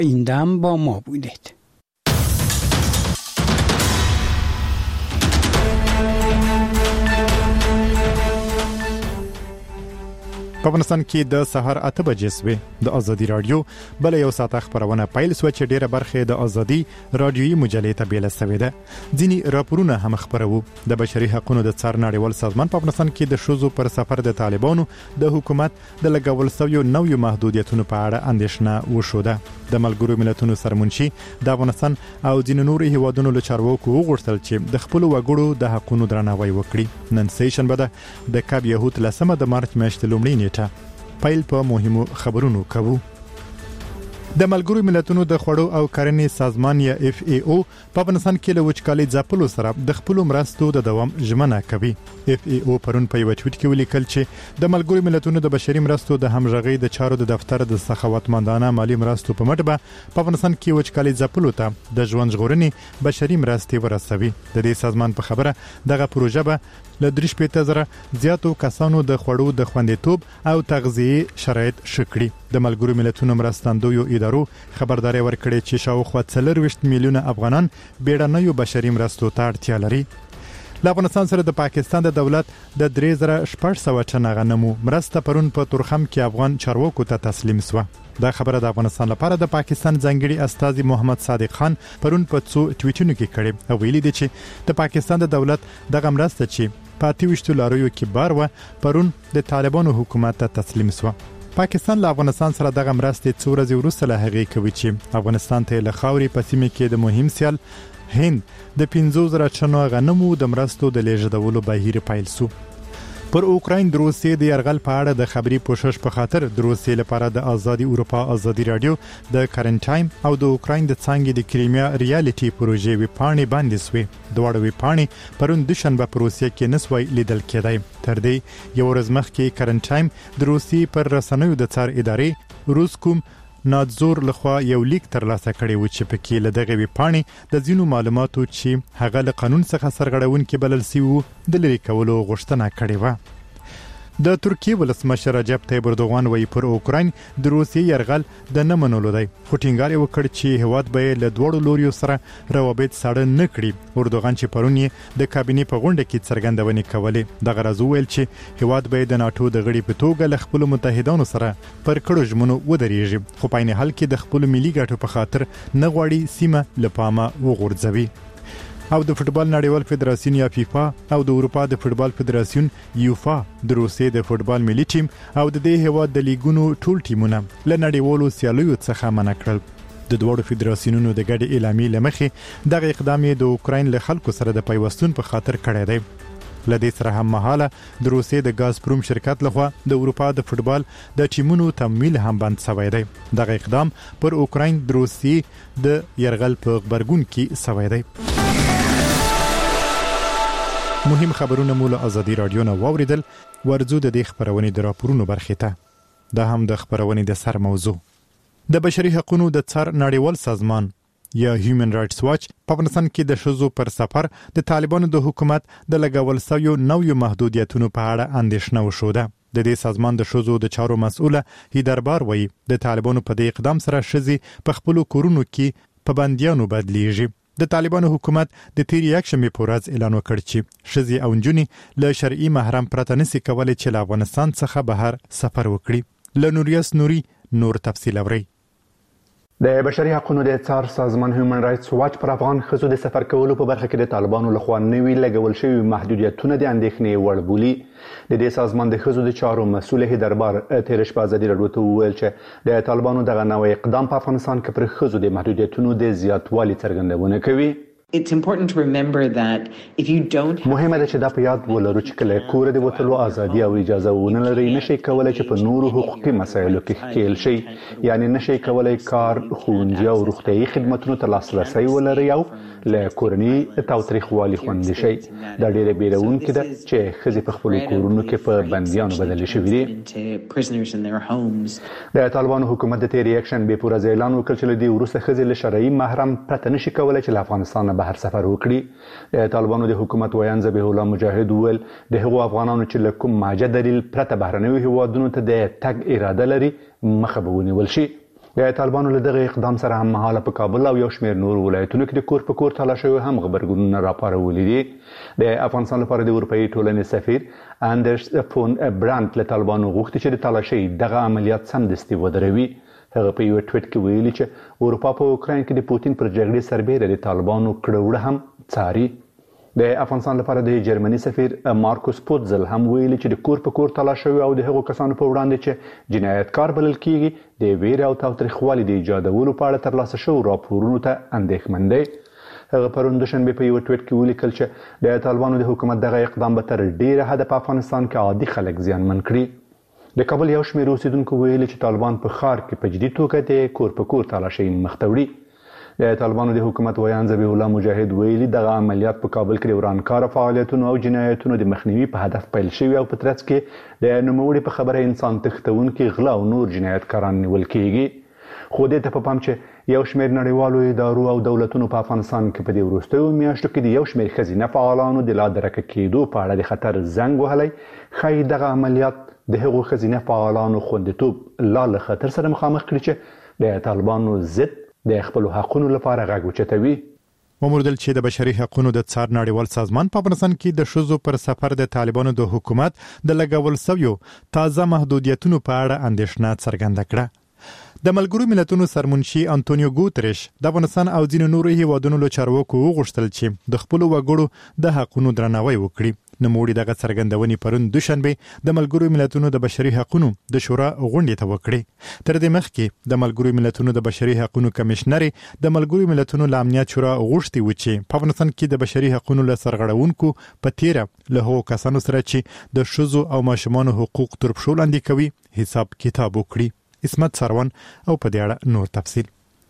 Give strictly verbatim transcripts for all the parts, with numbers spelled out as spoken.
این دم با ما بودید. په افغانستان کې د سهار اته بجې سوې د ازادي رادیو بل یو ساعت خبرونه پیل سو چې ډیره برخه د ازادي رادیوي مجلې ته بیل سوې ده. ځینی راپورونه هم خبرو د بشري حقوقو د څار نړیوال سازمان په افغانستان کې د شوزو پر سفر د طالبانو د حکومت د لګول سویو نوو محدودیتونو په اړه اندېښنه وشوده. د ملګرو ملتونو سرمنشي د افغانستان او ځینو نورو هیوادونو له چارواکو وغوښتل چې د خپل وګړو د حقوقو درناوی وکړي. نن سیشن بده د کاب یهود لسمه د مارچ میاشتې لومړۍ نیټه پیل په مهمو خبرونو کوو. د ملګرو ملتونو د خوړو او کرنې سازمان یا اف ای او په افغانستان کې له وچکالۍ ځپلو سره د خپل مرستو د دوام ژمنه کوي. اف ای او پرون په یو ټویټ کې ولیکل چې د ملګرو ملتونو د بشري مرستو د همغږي د چارو د دفتر د سخاوتمندانه مالی مرستو په مټ به په افغانستان کې وچکالۍ ځپلو ته د ژوند ژغورنې بشري مرستې ورسوي. د دې سازمان په خبره دغه پروژه به له درې شپېته زره زیاتو کسانو د خوړو د خوندیتوب او تغذیه شرایط شکړي. د ملګرو ملتونو مرستندویو ادارو خبرداري ورکړې چې شاوخوا څلورویشت میلیونه افغانان بیړنیو بشري مرستو ته اړتیا لري. له افغانستان سره د پاکستان د دولت د درې زره شپږ سوه ټنه غنمو مرسته پرون په تورخم کې افغان چارواکو ته تسلیم شوه. دا خبره د افغانستان لپاره د پاکستان ځنګړي استاذ محمد صادق خان پرون په څو ټویټونو کې کړي او ویلي دي چې د پاکستان د دولت دغه مرسته چې په تیوشتو لاریو کې بار و پرون د طالبانو حکومت ته تسلیم شو. پاکستان له افغانستان سره دغه مرستې څو ورځې وروسته له هغې کوي چې افغانستان ته له خاورې په سیمه کې د مهم سیال هند د پنځه زره ټنو غنمو د مرستو د لیږدولو بهیر پیل شو. پر اوکراین د روسیې د یرغل په اړه د خبري پوښښ په خاطر د روسیې لپاره د ازادي اروپا ازادي رادیو د کرنټ ټایم او د اوکراین د څنګه د کریمیا ریالټي پروژې وی پاڼې باندې سوې. دوه وی پاڼې پرون د شنبه په روسیې کې نسوي لیدل کېدای. تر دې یو ورځ مخکې کرنټ ټایم د روسیې پر رسنیو د څار ادارې روسکوم نادزور لخوا یو لیک ترلاسه کړی و چې پکې له دغه وی پاڼې د ځینو معلوماتو چې هغه له قانون څخه سرغړونکي بلل سی وو د لری کولو غوښتنه کړې و. د ترکیه ولسمشر رجب طیب اردوغان وایي پر اوکراین د روسیې یرغل د نه منلو دی، خو ټینګار یې وکړ چې هیواد به له دوړو لوریو سره روابط ساړه نه کړي. اردوغان چې پرون یې د کابینې په غونډه کې څرګندونې کولې، دغه راز وویل چې هیواد به د ناتو د غړي په توګه له خپل متحدانو سره پر کړو ژمنو ودرېږي، خو په عین حال کې د خپل ملي ګټو په خاطر نه غواړي سیمه له پامه وغورځوي. او د فوتبال نړیوال فدراسیون یا فیفا او د اروپا د فوتبال فدراسیون یوفا د روسیې د فوتبال ملي ټیم او د دې هیواد د لیګونو ټول ټیمونه له نړیوالو سیالیو څخه منع کړل. د دوړو فدراسیونونو د ګډ اعلامیې لمخې دغه اقدام د اوکراین له خلکو سره د پیوستون په خاطر کړی دی. لدې سره هم مهاله د روسیې د غازپروم شرکت لخوا د اروپا د فوتبال د ټیمونو تمویل هم بند شوی دی. دغه اقدام پر اوکراین د روسیې د يرغل په خبرګون کې شوی دی. مهم خبرونه مول ازادي رادیو نو واوریدل. ورځو د دې خبرونې د راپورونو برخه ته دا هم د خبرونې د سر موضوع. د بشري حقوقو د څار نړیوال سازمان یا هیومن رائټس واچ په افغانستان کې د شوزو پر سفر د طالبانو د حکومت د لګول سویو نوو محدودیتونو په اړه اندېښنه وشوده. د دې سازمان د شوزو د چارو مسؤله هیدربار وایي د طالبانو په دې اقدام سره شزي په خپل کورونو کې په بنديانو بدلیږي. د طالبانو حکومت د تیر یک شنبه په ورځ اعلان وکړ چې شزي او نجونې له شرعي محرم پرته نشي کولای چې له افغانستان څخه بهر سفر وکړي. له نوریاس نوري نور تفصیل اوري. د بشري حقوقو د څار سازمان هیومن رائټس واچ پر افغان ښځو د سفر کولو په برخه کې د طالبانو لخوا نوي لګول شوي محدودیتونه د اندېښنې وړ بولي. د دې سازمان د ښځو د چارو مسؤل هیدربار تیر شپه ازادي راډیو ته وویل چې د طالبانو دغه نوې اقدام په افغانستان کې پر ښځو د محدودیتونو د زیاتوالي څرګندونه کوي. It's important to remember that if you don't مهمه ده چې دا په یاد ولرو چې کله کور د وتلو ازادي او اجازه ونه لري نشي کولای چې په نورو حقوقي مسایلو کې ښکیل شي، یعنی نشي کولای کار، ښوونځي او روغتیايي خدماتونو ته لاسرسي ولري او له کورنۍ تاوتریخوالي خوندي شي. دا ډېره بیرونکې ده چې ښځې په خپلو کورونو کې په بندیانو بدلې شوي دي. د طالبانو حکومت د تیر یک شنبې په ورځ اعلان وکړ چې له دې وروسته ښځې له شرعي محرم پرته نشي کولای چې له افغانستان بهر سفر وکړي. د طالبانو د حکومت ویان ذبیح الله مجاهد وویل د هغو افغانانو چې له کوم ماجه دلیل پرته بهرنیو هیوادونو ته د تګ اراده لري مخه به ونیول شي. د طالبانو له دغه اقدام سره هم مهاله په کابل او یو شمېر نور ولایتونو کې د کور په کور تالاشیو هم غبرګونونه راپارولي دي. د افغانستان لپاره د اروپایي ټولنې سفیر اندرس فون برانت له طالبانو غوښتي چې د تالاشۍ دغه عملیات سمدستي ودروي. هغه په یو ټویټ کې ویلي چې اروپا په اوکراین کې د پوتین پر جګړې سربېره د طالبانو کړه هم څاري. د افغانستان لپاره د جرمني سفیر مارکوس پوتزل هم ویلي چې د کور په کور تالاشیو او د هغو کسانو په وړاندې چې جنایتکار بلل کیږي د ویرې او تاوتریخوالي د ایجادولو په اړه ترلاسه شوو راپورونو ته اندېښمن دی. هغه پرون دوشنبه په یو ټویټ کې ولیکل چې د طالبانو د حکومت دغه اقدام به تر ډیره حده په افغانستان کې عادي خلک زیانمن کړي. د کابل یو شمېر اوسیدونکو ویلي چې طالبان په ښار کې په جدي توګه د کور په کور تالاشۍ مخ ته وړي. د طالبانو د حکومت ویان ذبیح الله مجاهد ویلي دغه عملیات په کابل کې د ورانکاره فعالیتونو او جنایتونو د مخنیوي په هدف پیل شوي او په ترڅ کې د نوموړي په خبره انسان تښتونکي غلا او نور جنایتکاران نیول کیږي. خو دې ته په پام چې یو شمېر نړیوالو ادارو او دولتونو په افغانستان کې په دې وروستیو میاشتو کې د یو شمېر ښځینه فعالانو د لا درکه کېدو په اړه د خطر زنګ وهلی، ښایي دغه عملیات د هغو ښځینه فعالانو خوندیتوب لا له خطر سره مخامخ کړي چې د طالبانو ضد د خپل حقونو لپاره غږ اوچتوي. وموردل چې د بشري حقوقو د څار نړیوال سازمان په افغانستان کې د ښځو پر سفر د طالبانو د حکومت د لګول سویو تازه محدودیتونو په اړه اندېښنه څرګنده کړه. د ملګرو ملتونو سرمنشي انټونیو ګوتریش د افغانستان او ځینو نورو هیوادونو له چارواکو وغوښتل چې د خپل وګړو د حقوقو درناوی وکړي. نوموړي دغه څرګندونې پرون دوشنبه د ملګرو ملتونو د بشري حقوقو د شورا غونډې ته وکړي. تر دې مخکې د ملګرو ملتونو د بشري حقوقو کمشنر د ملګرو ملتونو د امنیت شورا غوښتي و چې په افغانستان کې د بشري حقوقو له سرغړونکو په تیره له هغو کسانو سره چې د ښځو او ماشومانو حقوق تر پښو لاندې کوي حساب کتاب وکړي. اسمت سروان او په دې اړه نور تفصیل.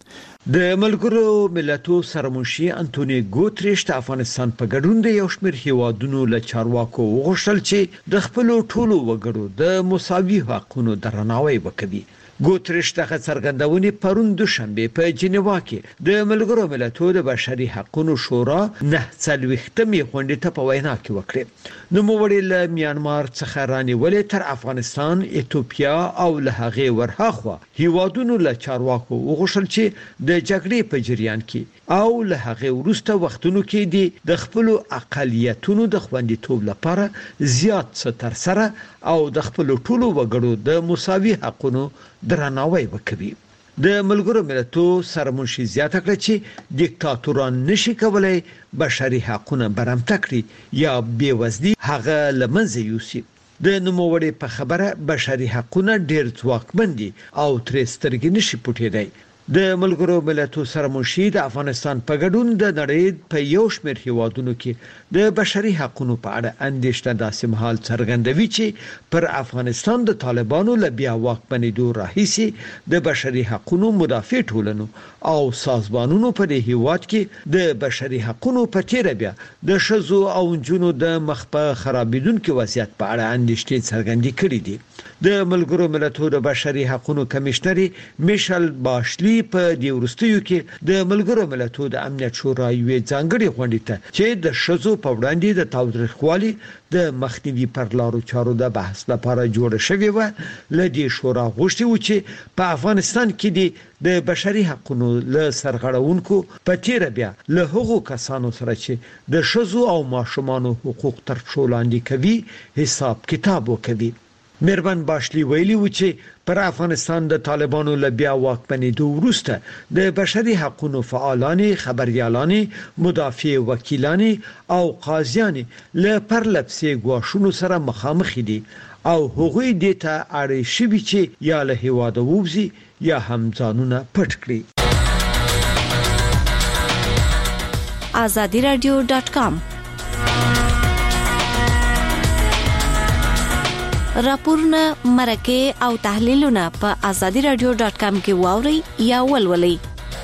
د ملګرو ملتونو سرمنشي انټونیو ګوتریش د افغانستان په ګډون د یو شمېر هیوادونو له چارواکو وغوښتل چې د خپل ټولو وګړو د مساوي حقوقو درناوی وکړي. ګوتریش دغه څرګندونې پرون دوشنبه په جنیوا کې د ملګرو ملتونو د بشري حقوقو شورا نه څلوېښتمې غونډې ته په وینا کې وکړه. نوموړي له میانمار څخه رانیولې تر افغانستان، ایتوپیا او له هغې ورهاخوا هیوادونو له چارواکو وغوښتل چې د جګړې په جریان کې او له هغې وروسته وختونو کې د خپل اقلیتونو د خوندیتوب لپاره زیات څه ترسره او د خپل ټولو وګړو د مساوي حقوقو درناوی وکړي. د ملګرو ملتونو سرمنشي زیاته کړه چې دیکتاتوران نشي کولای بشري حقوقونه برمته کړي یا بېوزلي هغه لمنځه یوسي. د نوموړي په خبره بشري حقوقونه ډېر ځواکمن دي او ترې سترګې نشي پټېدای. د ملګرو ملتونو سرمنشي د افغانستان په ګډون د نړۍ په یو شمېر هیوادونو کې د بشري حقوقو په اړه اندېښنه داسې مهال څرګندوي چې پر افغانستان د طالبانو له بیا واکمنېدو راهیسې د بشري حقوقو مدافع ټولنو او سازمانونو په دې هیواد کې د بشري حقوقو په تیره بیا د ښځو او نجونو د مخ په خرابېدونکو وضعیت په اړه اندېښنې څرګندې کړې دي. د ملګرو ملتونو د بشري حقوقو کمشنر میشل باشلی په دې وروستیو کې د ملګرو ملتونو د امنیت شورا یوې ځانګړې غونډې ته چې د ښځو په وړاندې د تاوتریخوالي د مخنیوي پر لارو چارو د بحث لپاره جوړه شوې و، له دې شورا غوښتي و چې په افغانستان کې د بشري حقوقو له سرغړونکو په تیره بیا له هغو کسانو سره چې د ښځو او ماشومانو حقوق تر پښو لاندې کوي حساب کتاب وکړي. مېرمن باشلی ویلي و چې پر افغانستان د طالبانو له بیا واکمنېدو وروسته د بشري حقوقو فعالان، خبريالان، مدافع وکیلان او قاضیان له پرلپسې ګواښونو سره مخامخ دي او هغوی دې ته اړ شوي چې یا له هیواده ووځي یا هم ځانونه پټ کړي. azadi radio dot com راپورونه، مرکه او تحلیلونه په azadi radio dot com کې واوري یا ولولئ.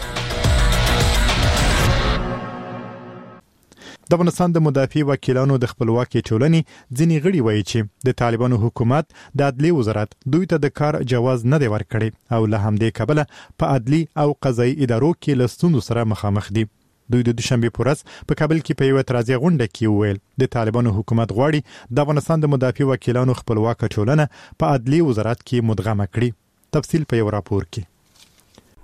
د افغانستان د مدافع وکیلانو د خپلواکي ټولنې ځینې غړي وایي چې د طالبانو حکومت د عدلي وزارت دوی ته د کار جواز نه دی ورکړی او له همدې کبله په عدلي او قضایي ادارو کې له ستونزو سره مخامخ دي. دوی د دوشنبه په ورځ په کابل کې په یو اعتراضي غونډه کې وویل د طالبانو حکومت غواړي د افغانستان د مدافع وکیلانو خپلواکه ټولنه په عدلي وزارت کې مدغمه کړي. تفصیل په یو راپور کې.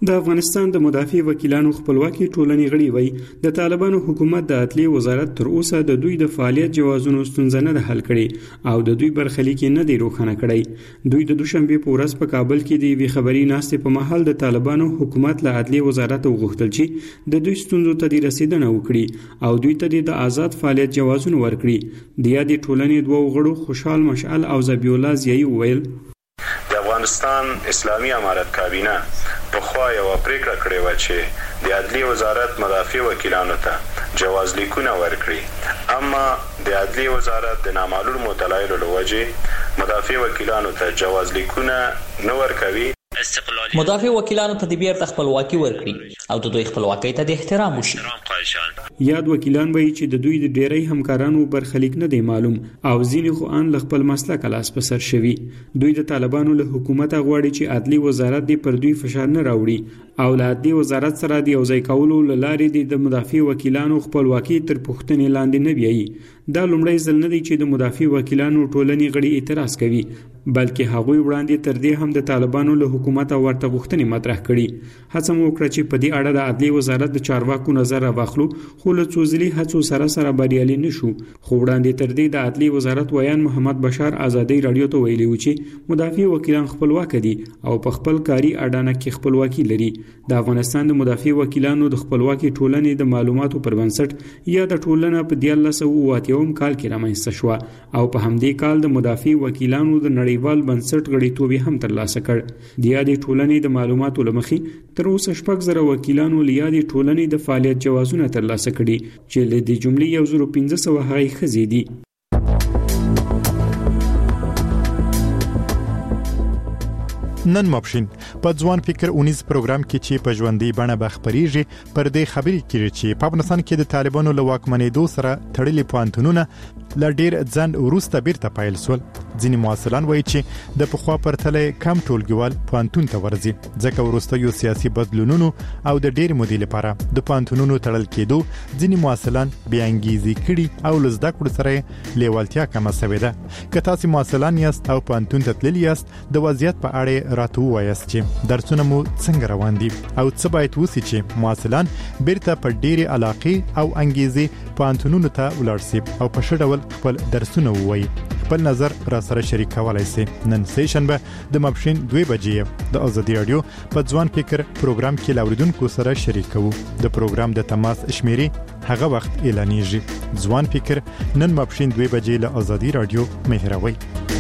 د افغانستان د مدافع وکیلانو خپلواکي ټولنې غړي وایي د طالبانو حکومت د عدلیې وزارت تر اوسه د دوی د فعالیت جوازونو ستونزه نه ده حل کړې او د دوی برخلیک نه دی روښانه کړی. دوی د دوشنبه په ورځ په کابل کې د وی خبري ناستې په محل د طالبانو حکومت له عدلیې وزارت وغوښتل چې د دوی ستونزو ته د رسیدنه وکړي او دوی ته د آزاد فعالیت جوازونه ورکړي. د یادې ټولنې دوه غړو خوشحال مشعل او ذبیح الله زیایی وویل د افغانستان اسلامي امارت کابینه په خوا یو پریکړه کړې و چې د عدلیې وزارت مدافع وکیلانو ته جواز لیکونه ورکړي، اما د عدلیې وزارت د نامعلوم دلایلو له وجې مدافع وکیلانو ته جواز لیکونه نه ورکوي. مدافع وکیلانو ته د بیرته خپلواکي ورکړي او د دوی خپلواکۍ ته د احترام وشي. یاد وکیلان وایي چې د دوی د ډیری همکارانو برخلیک نه دی معلوم او ځینې خو ان له خپل مسلک لاس په سر شوي. دوی د طالبانو له حکومت غواړي چې عدلي وزارت دی پر دوی فشار نه راوړي او له عدلي وزارت سره د یوځای کولو لارې د مدافع وکیلانو خپلواکي تر پوښتنې لاندې نه بیایي. دا لومړی ځل نه دی چې د مدافع وکیلانو ټولنې غړي اعتراض کوي، بلکې هغوی وړاندې تر دې هم د طالبانو له حکومت ورته غوښتنې مطرح کړي. هڅه مو وکړه چې په دې اړه د عدلي وزارت د چارواکو نظر راواخلو، خو له څو ځلي هڅو سره سره بریالي نشو. خو وړاندې تر دې د عدلي وزارت ویان محمد بشار آزادۍ رادیو ته ویلي و چې مدافع وکیلان خپلواک دي او په خپل کاري اډانه کې خپلواکي لري. د افغانستان د مدافع وکیلانو د خپلواکي ټولنې د معلوماتو پر بنسټ یا د ټولنه په دیارلس سوه اووه اتیا کال کې رامنځته شوه او په همدې کال د مدافع وکیلانو د نړیوال بنسټ غړیتوب هم ترلاسه کړ. د یادې ټولنې د معلوماتو له مخې تر اوسه شپږ زره وکیلانو له یادې ټولنې د فعالیت جوازونه ترلاسه کړي چې له دې جملې یو زر پنځه سوه هغې ښځې دي. نن ماپښین په ځوان فکر اونیز پروګرام کې چې په ژوندۍ بڼه به خبرېږي پر دې خبرې کېږي چې په افغانستان کې د طالبانو له واکمنېدو سره تړلي پوهنتونونه له ډېر ځنډ وروسته بیرته پیل شول. ځینې محصلان وایي چې د پخوا پرتله کم ټولګیوال پوهنتون ته ورځي ځکه وروستیو سیاسي بدلونونو او د ډېرې مودې لپاره د پوهنتونونو تړل کېدو ځینې محصلان بې انګیزې کړي او له زده کړو سره لیوالتیا کمه شوې ده. که تاسو محصلان یاست او پوهنتون ته تللي یاست د وضعیت په اړه راته ووایاست چې درسونه مو څنګه روان دي او څه باید وشي چې محصلان بیرته په ډېرې علاقې او انګیزې پوهنتونونو ته ولاړ شي او په ښه ډول خپل درسونه ووایي. خپل نظر را سره شریک کولای شي. نن سه شنبه د ماپښین دوه بجې د ازادي رادیو په ځوان فکر پروګرام کې لاوریدونکو سره شریک کوو. د پروګرام د تماس شمیرې هغه وخت اعلانېږي. ځوان فکر نن ماپښین دوه بجې له ازادي رادیو مهروي.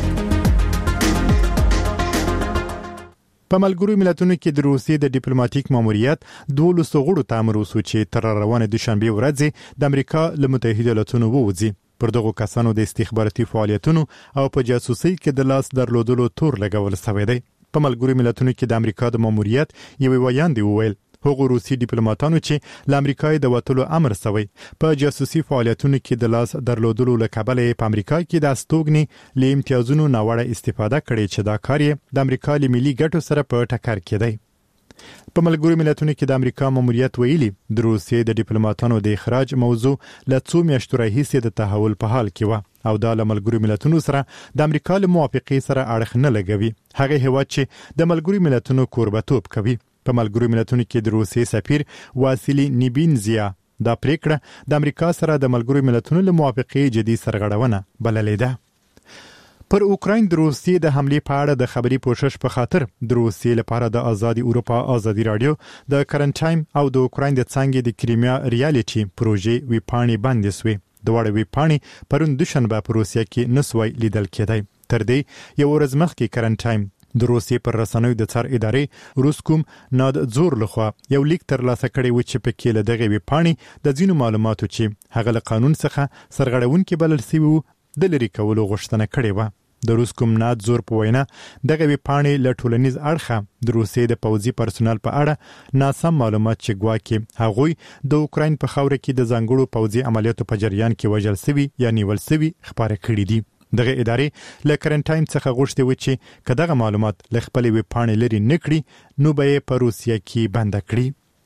په ملګرو ملتونو کې د روسیې د ډیپلوماټیک ماموریت دولس غړو ته امر وشو چې تر روانه دوشنبه ورځ د امریکا له متحده ایالاتونو ووځي. پر دغه کسانو د استخباراتي فعالیتونو او په جاسوسي کې د لاس درلودلو تور لګول شوی دی. په ملګرو ملتونو کې د امریکا د ماموریت یو ویاند وویل هغه روسي ډیپلوماټانو چې ل امریکای د وټلو امر شوی په جاسوسي فعالیتونو کې د لاس درلودلو لکبل په امریکا کې د استوګنی ل امتیازونو ناوړه استفاده کړي چې دا کار د امریکا له ملي ګټو سره په ټکر کې دی. په ملګرو ملتونو کې د امریکا ماموریت ویلي د روسیې د ډیپلوماټانو د اخراج موضوع له څو میاشتو راهیسې د تحول په حال کې و او دا له ملګرو ملتونو سره د امریکا له موافقې سره اړخ نه لګوي. هغه هیواد چې د ملګرو ملتونو کوربتوب کوي. په ملګرو ملتونو کې د روسیې سفیر واسیلی نیبینزیا دا پریکړه د امریکا سره د ملګرو ملتونو له موافقې جدي سرغړونه بللې ده. پر اوکراین د روسیې د حملې په اړه د خبري پوښښ په خاطر د روسیې لپاره د آزادي اروپا آزادي رادیو د کرنټ ټایم او د اوکراین د څنګه د کریمیا ریالټي پروژې وی پاڼې باندې سوې. د وړ وی پاڼې پرون دوشنبه په روسیې کې نسوي لیدل کېدای. تر دې یو ورځ مخکې کرنټ ټایم د روسیې پر رسنیو د څار ادارې روسکوم ناد زور لخوا یو لیک ترلاسه کړی و چې په کې له دغه وی پاڼې د ځینو معلوماتو چې هغه له قانون څخه سرغړونکي بلل شوی وو د لری کولو غوښتنه کړې و. د روسکوم ناد زور په وینا دغه وی پاڼې له ټولنیز اړخه د روسیې د پوځي پرسونل په اړه ناسم معلومات چې ګواکې هغوی د اوکراین په خاور کې د ځانګړو پوځي عملیاتو په جریان کې وژل شوي یا نیول شوي خبره کړې دي. دغه ادارې له کرنټ ټایم څخه غوښتي و چې کداغه معلومات له خپل وی پاڼې لري نکړي نو به په روسیې کې بند کړي.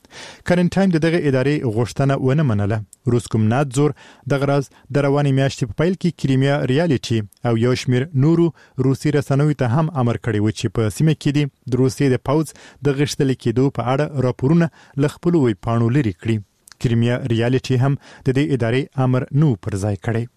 کرنټاین دغه ادارې غوښتنه ونه منله. روسکومنادزور د غراز د رواني میاشتې په پیل کې کریمیا ریالټي او یو شمیر نورو روسي رسنیو ته هم امر کړی و چې په سیمه کې دي د روسي د پوز د غښتل کېدو په اړه راپورونه لخپل وی پاڼو لري کړی. کریمیا ریالټي هم د دې ادارې امر نو پر ځای کړی.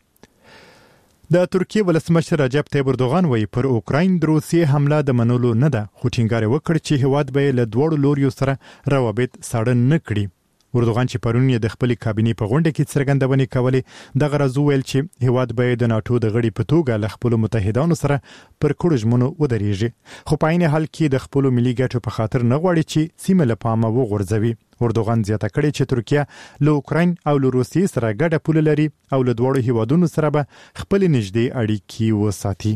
د ترکیه ولسمشر رجب طیب اردوغان وایي پر اوکراین د روسیې حمله د منلو نه ده، خو ټینګار وکړ چې هیواد به له دوړو لوریو سره روابط ساړه نه کړي. اردوغان چې پرون یې د خپل کابینې په غونډه کې څرګندونې کولې، د غرض ویل چې هیواد به د ناتو د غړي په توګه له خپل متحدانو سره پر کړو ژمنو ودرېږي، خو په عین حال کې د خپل ملي ګټو په خاطر نه غواړي چې سیمه له پامه وغورځوي. اردوغان زیاته کړې چې ترکیه له اوکراین او له روسیې سره ګډه پوله لري او له دوړو هیوادونو سره به خپل نږدې اړیکې وساتي.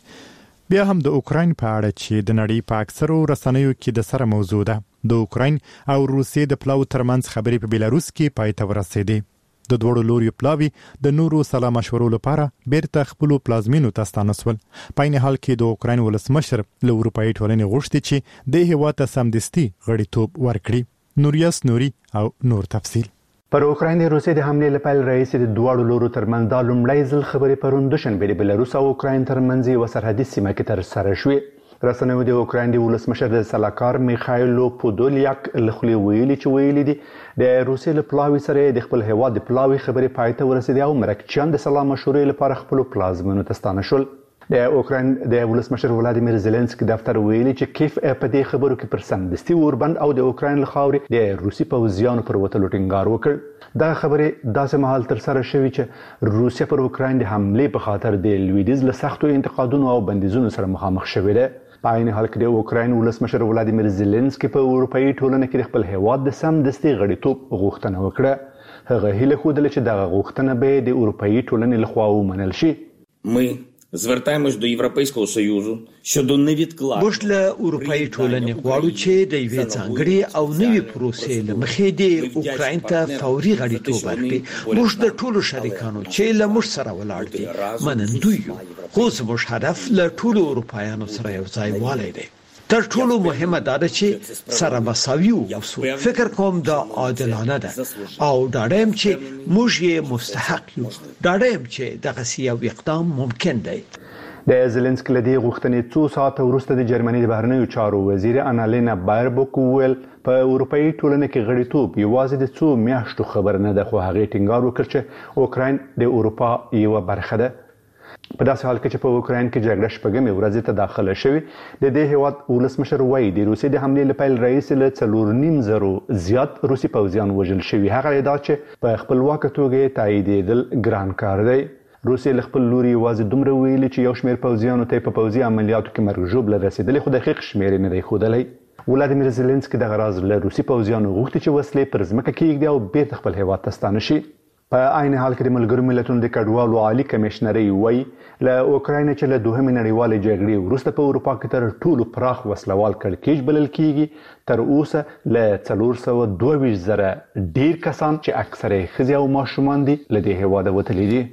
بیا هم د اوکراین په اړه چې د نړۍ په اکثرو رسنیو کې د سره موضوع ده، د اوکراین او روسیې د پلاو ترمنځ خبرې په بیلاروس کې پای ته ورسېدې. د دوړو لوري پلاوي د نورو سلا مشورو لپاره بیرته خپل پلازمینو ته ستانه شول. په عین حال کې د اوکراین ولسمشر له اروپایي ټولنې غوښتي چې د هیواد ته سمدستي غړیتوب ورکړي. نوریاس نوري او نور تفصیل. پر اوکراین د روسیې د حملې لپاره رئیس د دوړو لورو ترمنځ د لومړی ځل خبرې پرون دوشنبه د بلاروس او اوکراین ترمنځ یو سرحدي سیمه کې تر سره شوې. رسنیو د اوکراین د ولسمشر د سلاکار میخایلو پودولیاک له خولې ویلي چې ویلي دي د روسیې له پلاوي سره د خپل هیواد د پلاوي خبرې پای ته ورسېدې او مرکچیان د سلا مشورې لپاره خپل پلازمینو ته ستانه شول. د اوکراین د ولسمشر ولادیمیر زيلنسکي دفتر ویلي چې کیف په دې خبرو کې پر سمدستي اوربند او د اوکراین له خاورې د روسي پوځیانو پر وتلو ټینګار وکړ. دا خبرې داسې مهال تر سره شوې چې روسیا پر اوکراین د حملې په خاطر د لویدیز له سختو انتقادونو او بندیزونو سره مخامخ شوې ده. په عین حال کې د اوکراین ولسمشر ولادیمیر زيلنسکي په اروپאי ټولنه کې خپل هیواد د سمدستي غړیتوب غوښتنه وکړه. هغه هیله خوده چې دغه غوښتنه به د اروپאי ټولنې لخوا ومنل شي. Ми звертаємось до Європейського Союзу щодо невідкладного. موږ له اروپאי ټولنې غواړو چې د یوې ځانګړې او نوې پروسې له مخې د اوکراین ته فوري غړیتوب ورکړي. موږ د ټولو شریکانو چې له موږ سره ولاړ دي منندوی یو، خو زموږ هدف له ټولو اروپایانو سره یو ځای والی دی. تر ټولو مهمه دا ده چې سره مساوي اوسو. فکر کوم دا عادلانه ده او ډاډم چې موږ یې مستحق یو. ډاډم چې دغه یو اقدام ممکن دی. د زيلنسکي له دې غوښتنې څو ساعته وروسته د جرمني د بهرنیو چارو وزیر انالینا بایربوک ویل په اروپאי ټولنه کې غړیتوب یوازې د څو میاشتو خبر نه ده، خو هغه ټینګار وکړ چې اوکراین د اروپا یوه برخه ده. په داسې حال کې چې په اوکراین کې جګړه شپږمې ورځې ته داخله شوې، د دې هیواد ولسمشر وایي د روسیې د حملې لپاره رئیس له څلور نیم زرو زیات روسي پوځیان وژل شوي. هغه ادعا چې په خپلواکه توګه تاییدېدل ګران کار دی. روسیې له خپل لوري یوازې دومره ویلي چې یو شمېر پوځیانو ته په پوځي عملیاتو کې مرګ ژوبله رسېدلې، خو دقیق شمېر یې نه دی ښودلی. ولادیمیر زيلنسکي دغه راز له روسي پوځیانو غوښتي چې وسلې پر ځمکه کېږدي او بیرته خپل هیواد ته ستانه شي. په عین حال کې د ملګرو ملتونو د کډوالو عالی کمشنري وایي له اوکراین چې له دوهمې نړیوالې جګړې وروسته په اروپا کې تر ټولو پراخ وسلوال کړکېچ بلل کېږي. تر اوسه له څلور سوه دوه ویشت زره ډېر کسان چې اکثره یې ښځې او ماشومان دي له دې هېواده وتلي دي.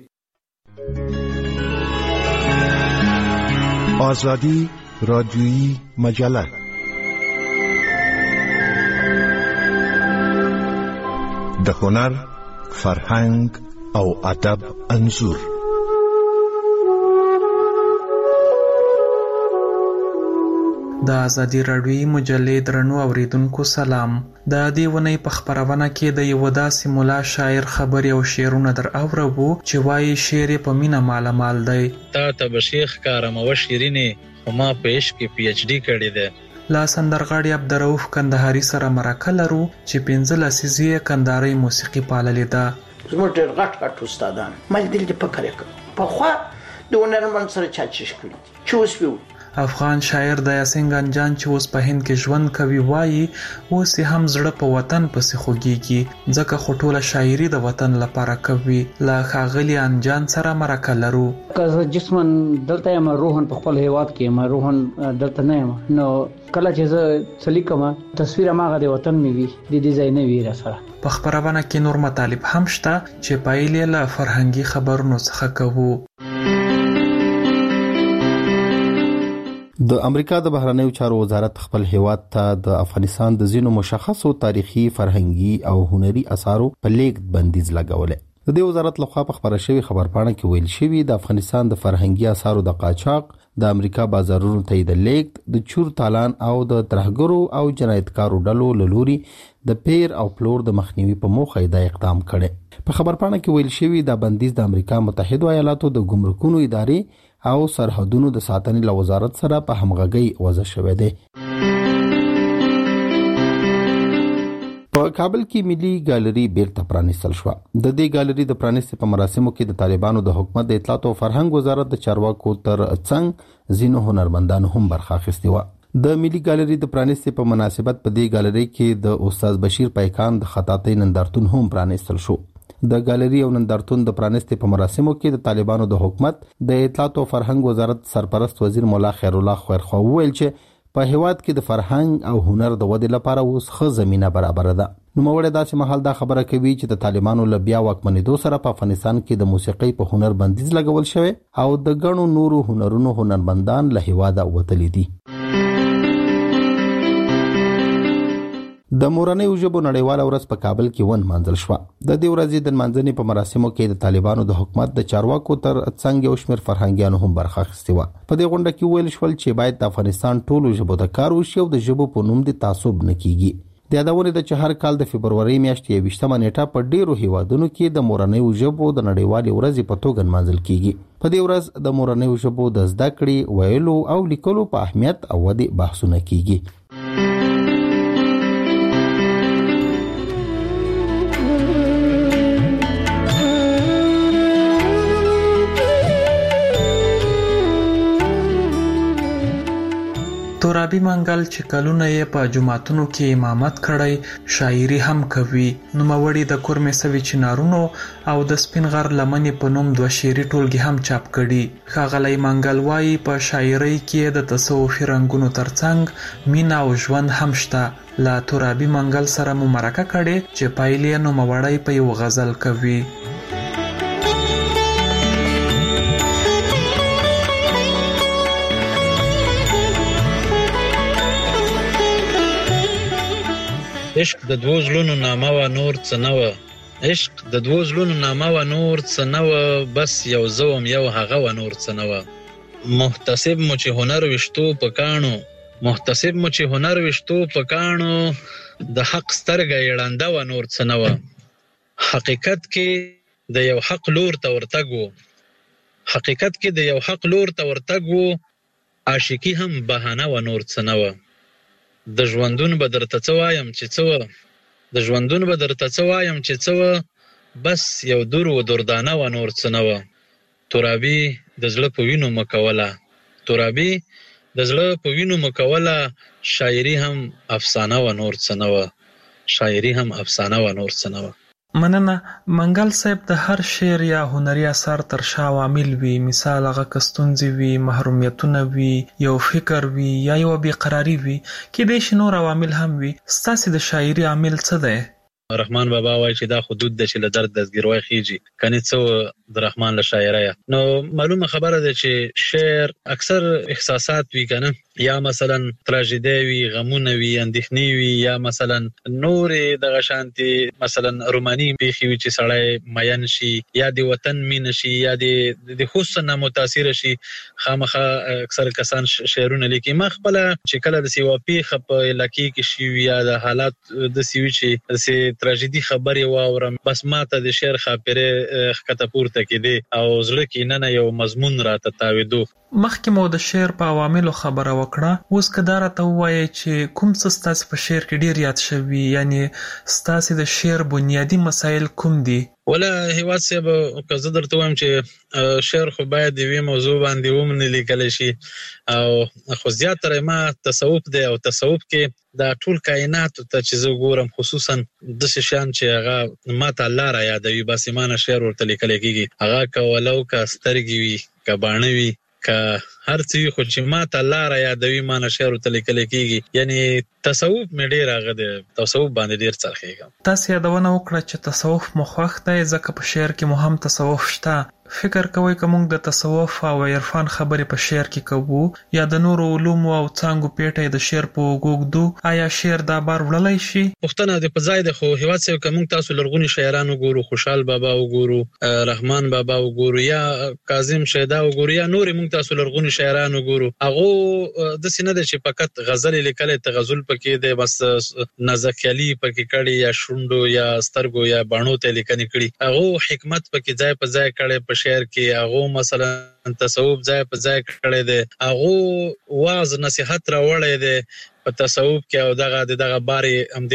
آزادی رادیویی مجله د هنر، فرهنګ او ادب انځور. د ازادي راډیویی مجلې درنو اوریدونکو سلام. د دې ونې په خبرونه کې د یو داسې مولا شاعر خبرې او شعرونه در اورو چې وایي شعر په مینه مال مال دی. تا ته بشیخ کارم او شیرینه خو ما په عشق کې پی ایچ ډی کړی دی. لا سندرغاړي عبدالرؤف کندهاري سره مرکه لرو چې پنځه لسیزې کندهاري موسیقي پاللې ده. زموږ ډېر غټ غټ استادان مل دل دې فکر وکړ په خوا د هنرمند سره چا چش کړي چې اوس ویو. افغان شاعر د یاسین ګنجان چې اوس په هند کې ژوند کوي وایي اوس هم زړه په وطن پسې خوږیږي ځکه خو ټوله شاعري د وطن لپاره کوي. لا ښاغلي انجان سره مرکه لرو. که جسمن دلته یم روحن په خپل هیواد کې یم روحن دلته نه یم نو کله چې زه څه لیکم تصویر هماغه د وطن مې وي د دې ځای نه وي را سره. په خبرونه کې نور مطالب هم شته چې پایلې له فرهنګي خبرونو څخه کوو. د امریکا د بهرنیو چارو وزارت خپل هیواد ته د افغانستان د زینو مشخصو تاریخي فرهنګي او هنري اثارو په لیږد بندیز لګولې. د دې وزارت لخوا په خبره شوی خبرپاڼه کې ویل شوی د افغانستان د فرهنګي اثارو د قاچاق، د امریکا بازارونو ته د لیږد، د چور تالان او د ترهګرو او جنایتکارو ډلو له لوري د پیر او پلور د مخنیوي په موخه دا اقدام کړي. په خبرپاڼه کې ویل شوی د بندیز د امریکا متحده ایالاتو د ګمرکونو ادارې او سرحدونو د ساتنې له وزارت سره په همغږۍ وضع شوی دی. په کابل کې ملي ګالري بیرته پرانیستل شو. د دې ګالري د پرانیستې په مراسمو کې د طالبانو د حکومت د اطلاعات او فرهنګ وزارت د چارواکو تر څنګ ځینو هنرمندانو هم برخه اخیستې وه. د ملي ګالري د پرانیستې په مناسبت په دې ګالري کې د استاد بشیر پیکان د خطاطۍ نندارتون هم پرانیستل شو. د ګالري او نندارتون د پرانیستې په مراسمو کې د طالبانو د حکومت د اطلاعات او فرهنګ وزارت سرپرست وزیر مولا خیر الله خیرخوا وویل چې په هیواد کې د فرهنګ او هنر د ودې لپاره اوس ښه زمينه برابر ده. نوموړی داسې مهال دا خبره کوي چې د طالبانو له بیا واکمنېدو سره په افغانستان کې د موسیقۍ په هنر بندیز لګول شوی او د ګڼو نورو هنرونو هنرمندان له هیواده وتلي دي. د مورنۍ ژبو نړیواله ورځ په کابل کې ونمانځل شوه. د دې ورځې د نمانځنې په مراسمو کې د طالبانو د حکومت د چارواکو تر څنګ یو شمېر فرهنګیانو هم برخه اخیستې وه. په دې غونډه کې ویل شول چې باید د افغانستان ټولو ژبو ته کار وشي او د ژبو په نوم د تعصب نه کیږي. د یادونې ده چې هر کال د فبرورۍ میاشتې یویشتمه نیټه په ډیرو هیوادونو کې د مورنۍ ژبو د نړیوالې ورځې په توګه نمانځل کیږي. په دې ورځ د مورنۍ ژبو د زده کړې، ویلو او لیکلو په اهمیت او ودې بحثونه کیږي. ترابي منګل چې کلونه یې په جماعتونو کې امامت کړی، شاعري هم کوي. نوموړي د کورمې سوي چنارونو او د سپین غر لمنې په نوم دوه شعري ټولګې هم چاپ کړي. ښاغلی منګل وایي په شاعرۍ کې د تصوفي رنګونو ترڅنګ مینه او ژوند هم شته. له ترابي منګل سره مو مرکه کړې چې پایلې نوموړی په یو غزل کوي. عشق د دوو زړونو نامه وه نور څه نه وه. عشق د دوو زړونو نامه وه نور څه نه وه. بس یو زه وم یو هغه وه نور څه نه وه. محتسب مو چې هنر ویشتو په کاڼو، محتسب مو چې هنر ویشتو په کاڼو، د حق سترګه یې ړنده وه نور څه نه وه. حقیقت کې د یو حق لور ته ورتګ و، حقیقت کې د یو حق لور ته ورتګ و، عاشقي هم بهانه وه نور څه نه وه. د ژوندون به درته څه وایم چې څه وه، د ژوندون به درته څه وایم چې څه وه، بس یو دور و دردانه وه نور څه نه وه. ترابي د زړه په وینو مه کوله، ترابي د زړه په وینو مه کوله، شاعري هم افسانه وه نور څه نه وه، شاعري هم افسانه وه نور څه نه وه. مننه. منګل صاحب د هر شعر یا هنري اثر تر شا عوامل وي. مثال هغه که ستونزې وي، محرومیتونه وي، یو فکر وي یا یو بېقراري وي، کیدای شي نور عوامل هم وي. ستاسې د شاعري عامل څه دی؟ رحمان بابا وایي چې دا خدود ده چې له درد دستګیروی خیږي، کنې څه د رحمان له شاعریه. نو معلومه خبره ده چې شعر اکثر احساسات وي کنه، یا مثلا تراژیدي وي، غمونه وي، اندېښنې وي، یا مثلا نورې دغه شانتې مثلا روماني پیښې وي چې سړی مین شي، یا د وطن مینه شي، یا د حسن نه متاثره شي. خامخا اکثر کسان شعرونه لیکي. ما خپله چې کله داسې یوه پیښه په علاقې کې شي وي یا د حالات داسې وي چې داسې تراژیدي خبرې واورم، بس ما ته د شعر خاپیرې ښکته پورته کېدې او زړه کې ننه یو مضمون راته تاوېدو. مخکې مو د شعر په عواملو خبره وکړه، اوس که دا راته ووایئ چې کوم څه ستاسې په شعر کې ډېر یاد شوي، یعنې ستاسې د شعر بنیادي مسایل کوم دي؟ ولا هیواد صاحب که زه درته وایم چې شعر خو باید د یوې موضوع باندې ومنې لیکلی شي، او خو زیاتره ما تصوف دی، او تصوف کې دا ټول کائناتو ته چې زه ګورم، خصوصا داسې شیان چې هغه ما ته الله را یادوي، باسمانه شعر ورته لیکلی کېږي. هغه که ولو که سترګې وي، که باڼه وي، که هر څه خو چې ما ته لار یادوي ما نه شعر ته لیکل کیږي یعنی تصوف مې ډیر هغه د تصوف باندې ډیر څرخېږم. تاسو یادونه وکړه چې تصوف مو خوښ دی ځکه په شعر کې مو هم تصوف شته. فکر کوئ که موږ د تصوف او عرفان خبرې په شعر کې کوو یا د نورو علومو او څانګو پیټه د شعر په وګوګدو آیا شعر دا بار وړلای شي؟ پښتنه د په ځای د خو هیواد سره که موږ تاسو لرغوني شاعران وګورو خوشحال بابا وګورو رحمان بابا وګورو یا کاظم شیدا وګورو یا نور موږ تاسو لرغوني شاعران وګورو هغه د سینه د چې فقط غزل لیکل ته غزل پکې دی بس نازکلی پکې کړي یا شوندو یا سترګو یا باڼو ته لیکنې کړي هغه حکمت پکې ځای په ځای کړي په شعر کې هغه مثلا تصوف ځای په ځای کړي دی هغه واعظ نصيحت راوړی دی په تصوف کې او دغه دغه باري هم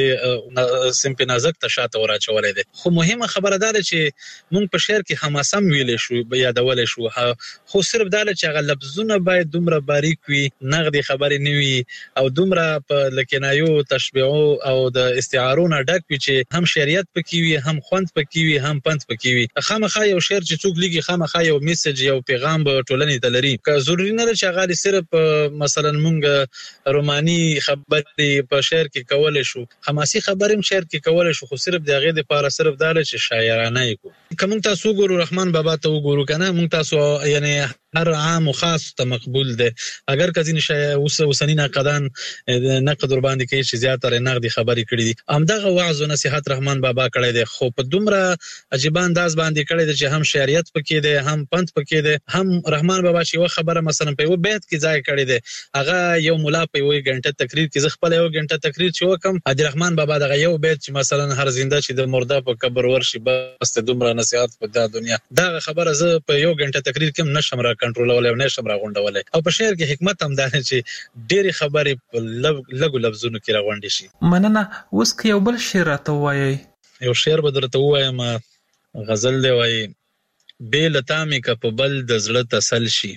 دې سمپل نازک ته شاته وراچولې ده. خو مهمه خبره ده چې مونږ په شعر کې هماسم ویلې شو یادول شو خو صرف دا چې هغه لفظونه باید دومره باریک وي نغدي خبرې نه وي او دومره په لکنایو تشبیهو او د استعارو نه ډک وي چې هم شریعت پکې وي هم خوند پکې وي هم پند پکې وي. خامخا یو شعر چې څوک لیکي خامخا یو میسج یو پیغام به ټولنې ته لري که ضروري نه چې هغه صرف مثلا مونږ روماني خبرې په شعر کې کولای شو حماسي خبرې هم شعر کې کولای شو خو صرف د هغې دپاره صرف دا چې شاعرانه یې کړو. که موږ تاسو وګورو رحمان بابا ته وګورو که نه موږ تاسو یعنی هر عام و خاص ته مقبول دی اگر که ځینې اوس اوسني ناقدان نقد ور باندې کوي چې زیاتره نقدي خبرې کړي دي همدغه وعظ او نصیحت رحمان بابا کړی دی خو په دومره عجیبه انداز باندې کړی دی چې هم شعریت پکې دی هم پند پکې دی هم رحمان بابا چې یوه خبره مثلا په یوه بیت کې ځای کړی دی هغه یو ملا په یوه ګنټه تقریر کې زه خپله یوه ګنټه تقریر چې وکړم حاجي رحمان بابا دغه یو بیت چې مثلا هر زنده چې د مرده په قبر ورشي بس دومره نصیحت په دا دنیا دغه خبره زه په یو ګنټه تقریر کې نشم را کنټرولولی او نشم را غونډولی او په شعر کې حکمت هم دا چې ډېرې خبرې په لږو لفظونو کې را غونډې شي. مننه. اوس که یو بل شعر راته ووایئ. یو شعر به درته ووایم غزل دی وایي بې له تا مې که په بل د زړه تسل شي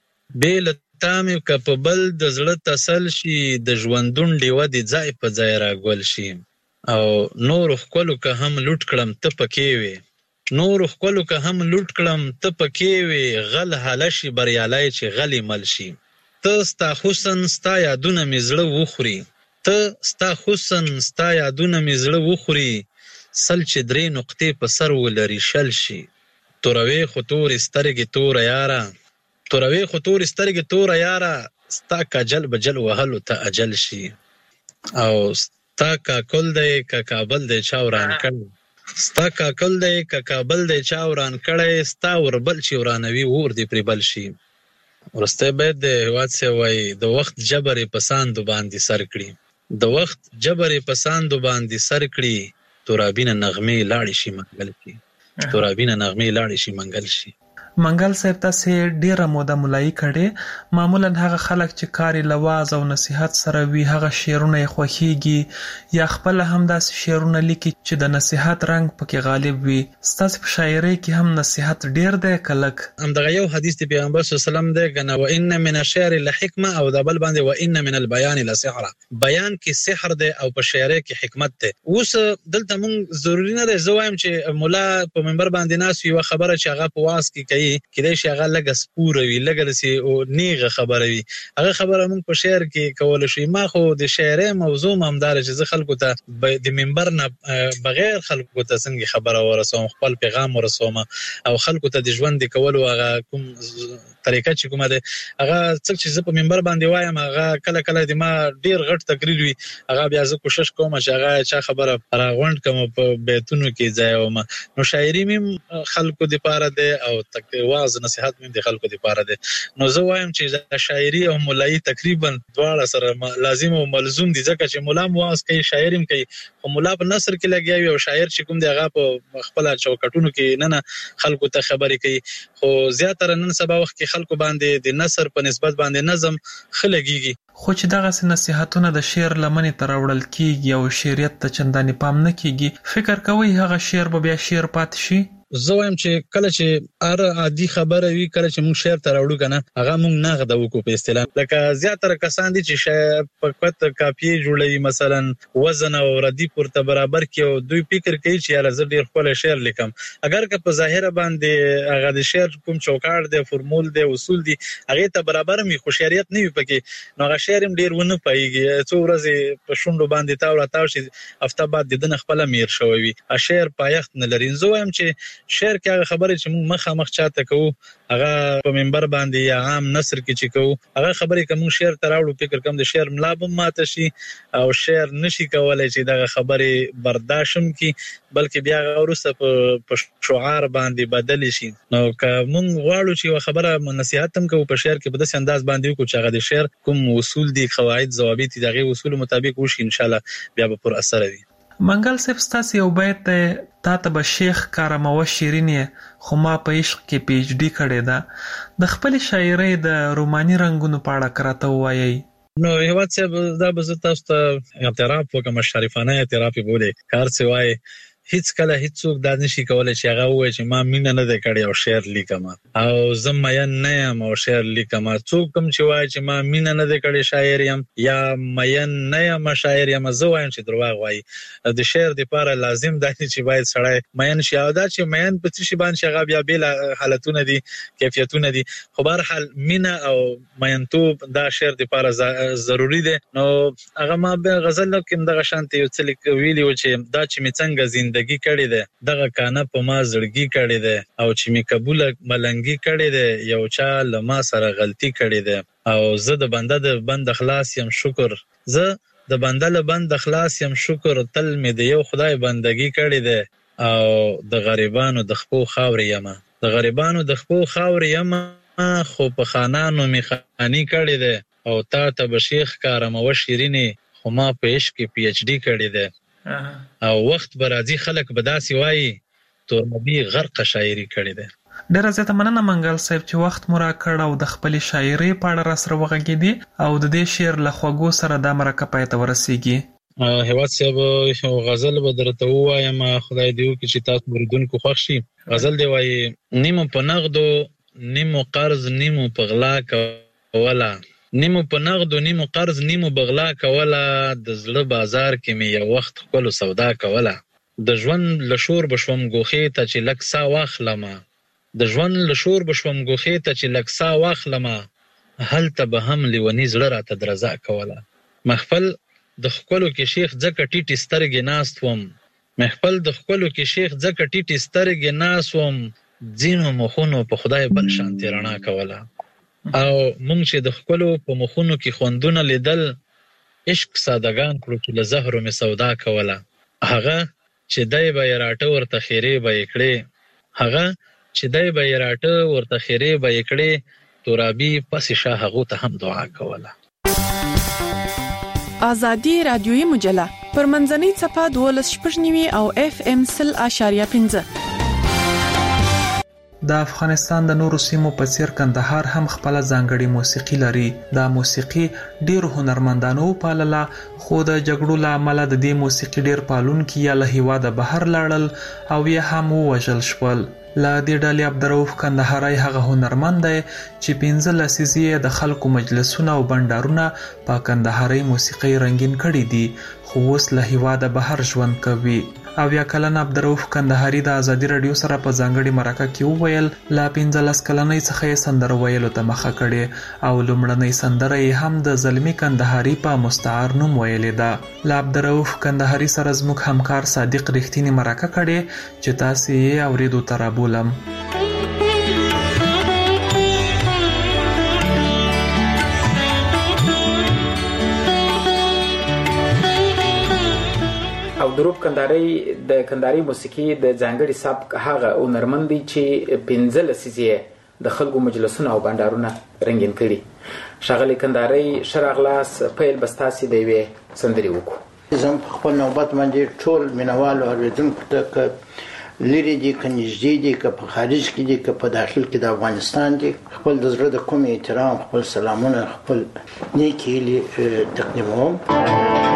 بې له تا مې که په بل د زړه تسل شي د ژوندون ډیوه دې ځای په ځای راګول شي او نورو ښکلو که هم لوټ کړم ته پکې وې نورو ښکلو که هم لوټ کړم ته پکې وې غل حاله شي بریالی چې غلې مل شي ته ستا حسن ستا یادونه مې زړه وخوري ته ستا حسن ستا یادونه مې زړه وخوري سل چې درې نقطې په سر ولري شل شي توروې خو تورې سترګې توره یاره توروې خو تورې سترګې توره یاره ستا کاجل به جل وهلو ته اجل شي او ستا کاکل دی که کابل دی چا وران کړی ستا کاکل دی که کابل دی چا وران کړی ستا وربل چې ورانوي اور دې پرې بل شي. وروستی بیت د هېواد صاحب وایي د وخت جبر یې په ساندو باندې سر کړي د وخت جبر یې په ساندو باندې سر کړي تورابینه نغمې لاړې شي منګل شي تورابینه نغمې لاړې شي منګل شي. منګل صاحب تاسې ډیره موده ملایي کړې معمولا هغه خلک چې کار یې له واعظ او نصیحت سره وي هغه شعرونه یې خوښیږي یا خپله هم داسې شعرونه لیکي چې د نصیحت رنګ پکې غالب وي. ستاسې په شاعرۍ کې هم نصیحت ډیر دی که لږ؟ همدغه یو حدیث د پیغمبر صلی الله علیه وسلم دی که نه وان من الشعر لحکمه او د بل باندې وان من البیان لسحره بیان کې سحر دی او په شاعرۍ کې حکمت دی. اوس دلته مونږ ضروري نه دی زه وایم چې ملا په منبر باندې ناست وي یوه خبره چې هغه په واعظ کې کوي کېدای شي هغه لږه سپوره وي لږه داسې نیغه خبره وي هغه خبره موږ په شعر کې کولی شو. ما خو د شاعرۍ موضوع م همداره چې زه خلکو ته د منبر نه بغیر خلکو ته څنګه خبره ورسوم خپل پیغام ورسوم او خلکو ته د ژوند د کولو هغه کوم طریقه چې کومه ده هغه څه چې زه په منبر باندې وایم هغه کله کله د ما ډېر غټ تقریر وي هغه بیا زه کوشش کوم چې هغه چا خبره راغونډ کړم په بیتونو کې ځایوم. نو شاعري مې خلکو دپاره دی او واعظ نصیحت مې د خلکو دپاره دی. نو زه وایم چې د شاعري او ملایي تقریبا دواړه سره لازم او ملزوم دي ځکه چې ملا هم واعظ کوي شاعر هم کوي خو ملا په نثر کې لګیا وي او شاعر چې کوم دی هغه په خپله چوکټونو کې نه نه خلکو ته خبرې کوي. خو زیاتره نن سبا وخت کې خلکو باندې د نثر په نسبت باندې نظم ښه لګېږي. خو چې دغسې نصیحتونه د شعر لمنې ته راوړل کېږي او شعریت ته چندانې پام نه کېږي فکر کوئ هغه شعر به بیا شعر پاتې شي؟ زه وایم چې کله چې ار عادي خبره وي کله چې موږ شعر ته راوړو کنه هغه موږ نغد وکړو په اصطلاح لکه زیاتره کسان دي چې شعر په کوت کاپی جوړوي مثلا وزن او ردیف ورته برابر کړي او دوی فکر کوي چې یاره زه ډیر خپل شعر لیکم اگر که په ظاهر باندې هغه د شعر کوم چوکاټ دی فرمول دی اصول دی هغه ته برابر می خوشیریت نه وي پکې نو هغه شعر ډیر ونه پایږي څو ورځې په شونډو باندې تا ورته شي هفته بعد د دنه خپل میر شوی وي شعر پایښت نه لري زه وایم چې شعر کې هغه خبره چې موږ مخه مخ چاته کوو هغه په منبر باندې یا عام نثر کې چې کوو هغه خبرې کوم شعر تراوړو فکر کوم د شعر ملابم ماته شي او شعر نشي کولای چې دغه خبرې برداشتم کی بلکې بیا ورسته په شعار باندې بدل شي نو که موږ غواړو چې خبره نصيحت هم کوو په شعر کې په داسې انداز باندې وکړو چې هغه د شعر کوم اصول دي قواعد ضوابط دغه اصول مطابق وشي ان شاء الله بیا به پر اثر وي منګل صاحب ستاسو یو بیت تا ته به شیخ کارمو شیرینې خو ما په عشق کې پی ایچ ډی کړې ده د خپل شاعرۍ د روماني رنگونو په اړه کراته وایي نو هیواد صاحب دا به زه تاسو ته اعتراف وکم شریفانه اعتراف بوله کار څه وایي هیڅ کله هیڅ څوک دا نشي کولای چې هغه وایي چې ما مینه نه ده کړې او شعر لیکم او زه مین نه یم او شعر لیکم څوک کوم چې وایي چې ما مینه نه ده کړې شاعر یم یا مین نه یم شاعر یم زه وایم چې دروغ وایي د شعر لپاره لازم ده چې باید سړی مین شي او دا چې مین په څه شي باندې هغه بیا بیل حالتونه دي کیفیتونه دي خو بهر حال مینه او مینتوب دا شعر لپاره ضروری ده نو هغه ما به غزل کې دغه شانتي یو څه ویلی و چې دا چې می څنګه زندگی کړی ده دغه کانه په ما زړګي کړی ده او چې می قبول ملنګي کړی ده یو چا لما سره غلطي کړی ده او زه د بنده د بند خلاص یم شکر زه د بنده له بند خلاص یم شکر تل می د یو خدای بندگی کړی ده او د غریبانو د خپو خاور یم د غریبانو د خپو خاور یم خو په خانانو می خانی کړی ده او تا ته بشیخ کارمو شیرینې خو ما په عشق کې پی ایچ ډی کړی ده او وخت برازي خلک بداسي وایي تور نبی غرق شاعري کړی ده ډیره زیاته مننه منګل صاحب چې وخت مو راکړ او د خپل شاعري په اړه را سره وغږیدي او د دې شعر له خوږو سره د مرکه پای ته ورسیږي هیواد صاحب یو غزل به درته وایم خدای دې وکړي چې تاسو مریدونکو خوښ شي غزل دی وایي نیمو په نغدو نیمو قرض نیمو په غلا کولا نیمو په نغدو نیمو قرض نیمو بغلا کوله د زړه بازار کې می یو وخت خپل سودا کوله د ژوند لشور بشوم ګوخې ته چې لک سا واخلمه د ژوند لشور بشوم ګوخې ته چې لک سا واخلمه هلته به هم لیونی زړه راته درزا کوله محفل د خپلو کې شیخ ځکه ټیټ سترګې ناست وم محفل د خپلو کې شیخ ځکه ټیټ سترګې ناست وم ځینو مخونو په خدای بل شانتي رڼا کوله او مونږ چې د خپلو په مخونو کې خوندونه لیدل عشق سادهګان کړو چې له زهرو می سودا کوله هغه چې دای به یې راټه ورته خیرې به یې کړې هغه چې دای به یې راټه ورته خیرې به یې کړې ترابي پسې شاه هغو ته هم دعا کوله آزادي رادیویي مجله پر منځنۍ صفحه دولس شپږ نیوي او اف ام سل اشاریه پنځه د افغانستان د نورو سیمو په څیر کندهار هم خپل ځانګړي موسیقي لري دا موسیقي ډیر هنرمندانو پالله خو د جګړو له امله د دې موسیقي ډیر پالونکي یا له هیواده بهر لاړل او یا هم وژل شول لا دې ډلې عبدالرؤف کندهاري هغه هنرمند دی چې پنځه لسیزې د خلکو مجلسونه او بندرونه په کندهاري موسیقي رنگین کړي دي خو اوس له هیواده بهر ژوند کوي او یا کلن عبدالرؤف کندهاري د ازادي رادیو سره په ځانګړي مرکه کې وویل لا پنځلس کلنۍ څخه یې سندره ویلو ته مخه کړې او لومړنۍ سندره یې هم د زلمي کندهاري په مستعار نوم ویلې ده لا عبدالرؤف کندهاري سره زموږ همکار صادق رښتینی مرکه کړې چې تاسو یې اوریدو ته رابولم عبدالرؤف کندهاري د کندهاري موسیقي د ځانګړي سبک هغه هنرمند دی چې پنځه لسیزې د خلکو مجلسونه او بندرونه رنګین کړي ښاغلی کندهاري ښه راغلاست پیل به ستاسې د یوې سندرې وکړو زه په خپل نوبت باندې ټول مینوالو اورېدونکو ته که لرې دي که نږدې دي که په خارج کې دي که په داخل کې د افغانستان دي خپل د زړه د کوم احترام خپل سلامونه خپل نیکې هیلې تقدیموم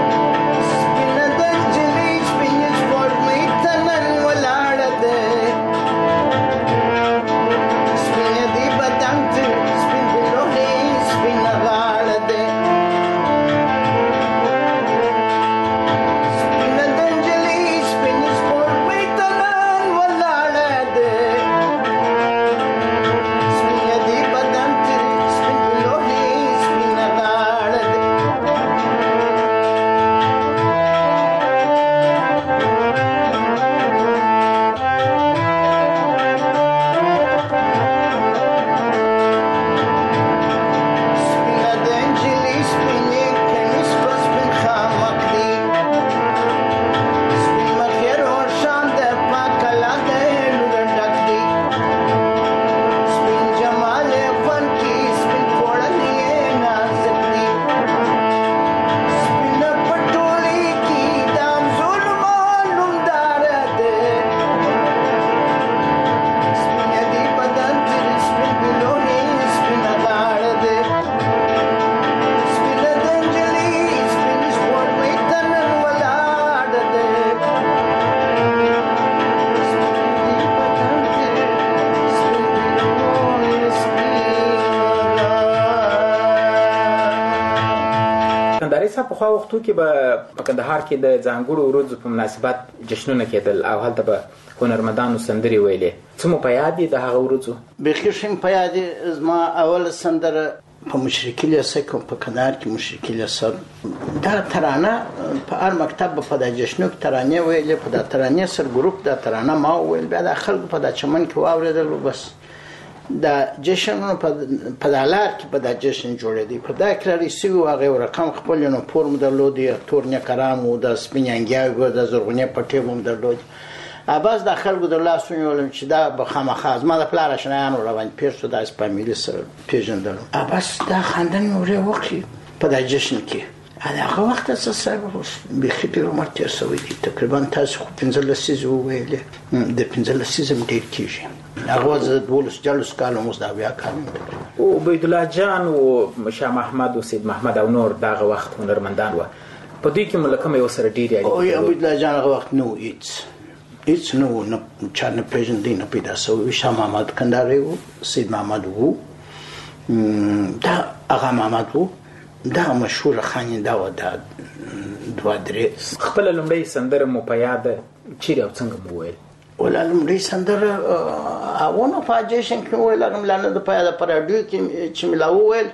صاحب په خوا وختو کې به په کندهار کې د ځانګړو ورځو په مناسبت جشنونه کېدل او هلته به هنرمندانو سندرې ویلې. څه مو په یاد دي د هغه ورځو؟ بیخي ښه مې په یاد دي. زما اوله سندره په مشرقي لیسه کې په کندهار کې مشرقي لیسه دا ترانه په هر مکتب په د جشنو کې ترانې ویلې، په د ترانې سر ګروپ د ترانه ما ویل، بیا د خلکو په د چمن کې واورېدل. بس د جشنونو په د لار کې په د جشن جوړېدی په دا کړی سی او هغه رقم خپل نو پور مو درلودي، تورنه کرام او د سپینانګیا د زرغونې پټې مو درلود. اباز د خلکو د لاس ونیولم چې دا به خامخاز ما د پلار شنانو روان پیښ شو د فامیلی سره پیژندل. اباز دا خاندان موري وکي په د جشن کې هغه وخت څه سبب به خپل عمر تیر شوی دی. تقریبا تاسو پنځه لسیزه ویلې د پنځه لسیزه ډیر کیږي. هغه د دولس جلوس کالو مو دا بیا کار او عبید الله جان او شاه محمد او سید محمد او نور دغه وخت هنرمندان و په دې کې ملکه مې وسره ډیر یادي. او عبید الله جان هغه وخت نو ایټ ایټ نو نه چانه پیژندې نه پیدا شو. شاه محمد کندهاري و، سید محمد وو، دا هغه محمد وو، دا مشهور خاننده و. دا دوه درې خپل لومړی سندره مو په یاد چیرې او څنګه مو ویل؟ ولا لومړی سندره اونه په جشن کې ویل هغه ملانه د پیا د پراډیو کې چې ملاو ویل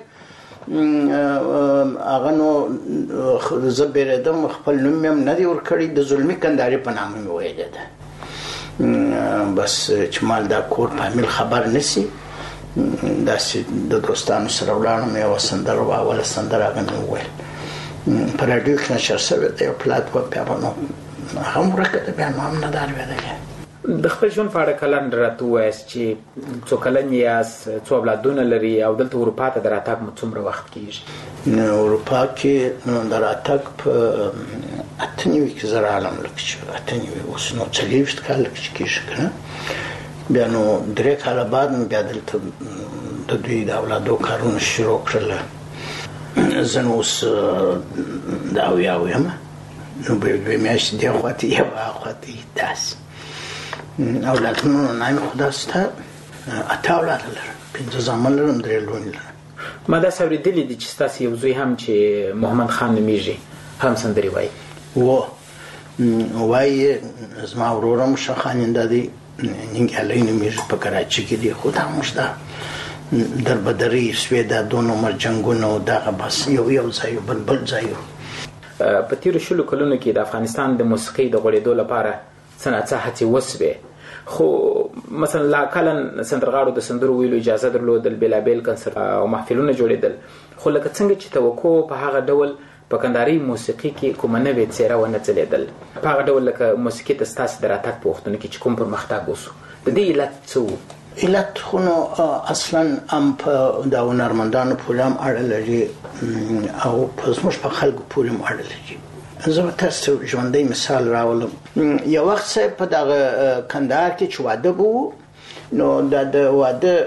هغه نو زبردم خپل نوم هم نه دی ورکړی، د ظلمي کندهاري په نامه مې ویل ده. بس چې مال دا کور فامیل خبر نسی دا چې د دوستانو سره ولاړم یو سندره واوله سندره هغه مې ویل په راډیو کې نشر شوی دی او پلات په بیا نو هغه مرکه بیا نو هم نه دار ویل. د خپل ژوند په اړه کلن راته وایاست چې څو کلن یاست، څو اولادونه لري او دلته اروپا ته د راتګ مو څومره وخت کېږي؟ اروپا کې د راتګ په اته نوي کې زره عالم لکه چې اته نوي اوس نو څلوېښت کاله کې کېږي که نه. بیا نو درې کاله بعد مې بیا دلته د دوی د اولادو کارونه شروع کړل. زه نو اوس د اویاو یم نو به دوی میاشتې دې خواته یو هغه خواته داسې اولادونو نامی خدا ستا اته اولاد لرم، پنځه زامن لرم، درې لوڼې لرم. ما داسې اورېدلي دي چې ستاسې یو زوی هم چې محمد خان نومیږي هم سندرې وایي. و وایي زما ورور هم ښه خاننده دی، ننګیالی نومیږي، په کراچي کې دی. خو دا موږ دا دربدرۍ سوې دا دو نمبر جنګونه دغه بس یو یو ځای بل بل ځای. په تېرو شلو کلونو کې د افغانستان د موسیقۍ د غوړېدو لپاره څه ناڅه هڅې وسوې، خو مثلا لا کلن سندرغاړو د سندرو ویلو اجازه درلودل، بېلابېل کنسرت او محفلونه جوړېدل، خو لکه څنګه چې توقع په هغه ډول په کندهاري موسیقي کې کومه نوې څېره ونه ځلېدل، په هغه ډول لکه موسیقي ته ستاسې د راتګ په وختونو کې چې کوم پرمختګ وسو، د دې علت څه و؟ علت خو نو اصلا هم په د هنرمندانو پورې هم اړه لري او په زموږ په خلکو پورې هم اړه لري. زه به تاسو ژوندی مثال راولم. یو وخت صاحب په دغه کندهار کې چې واده به و نو دا د واده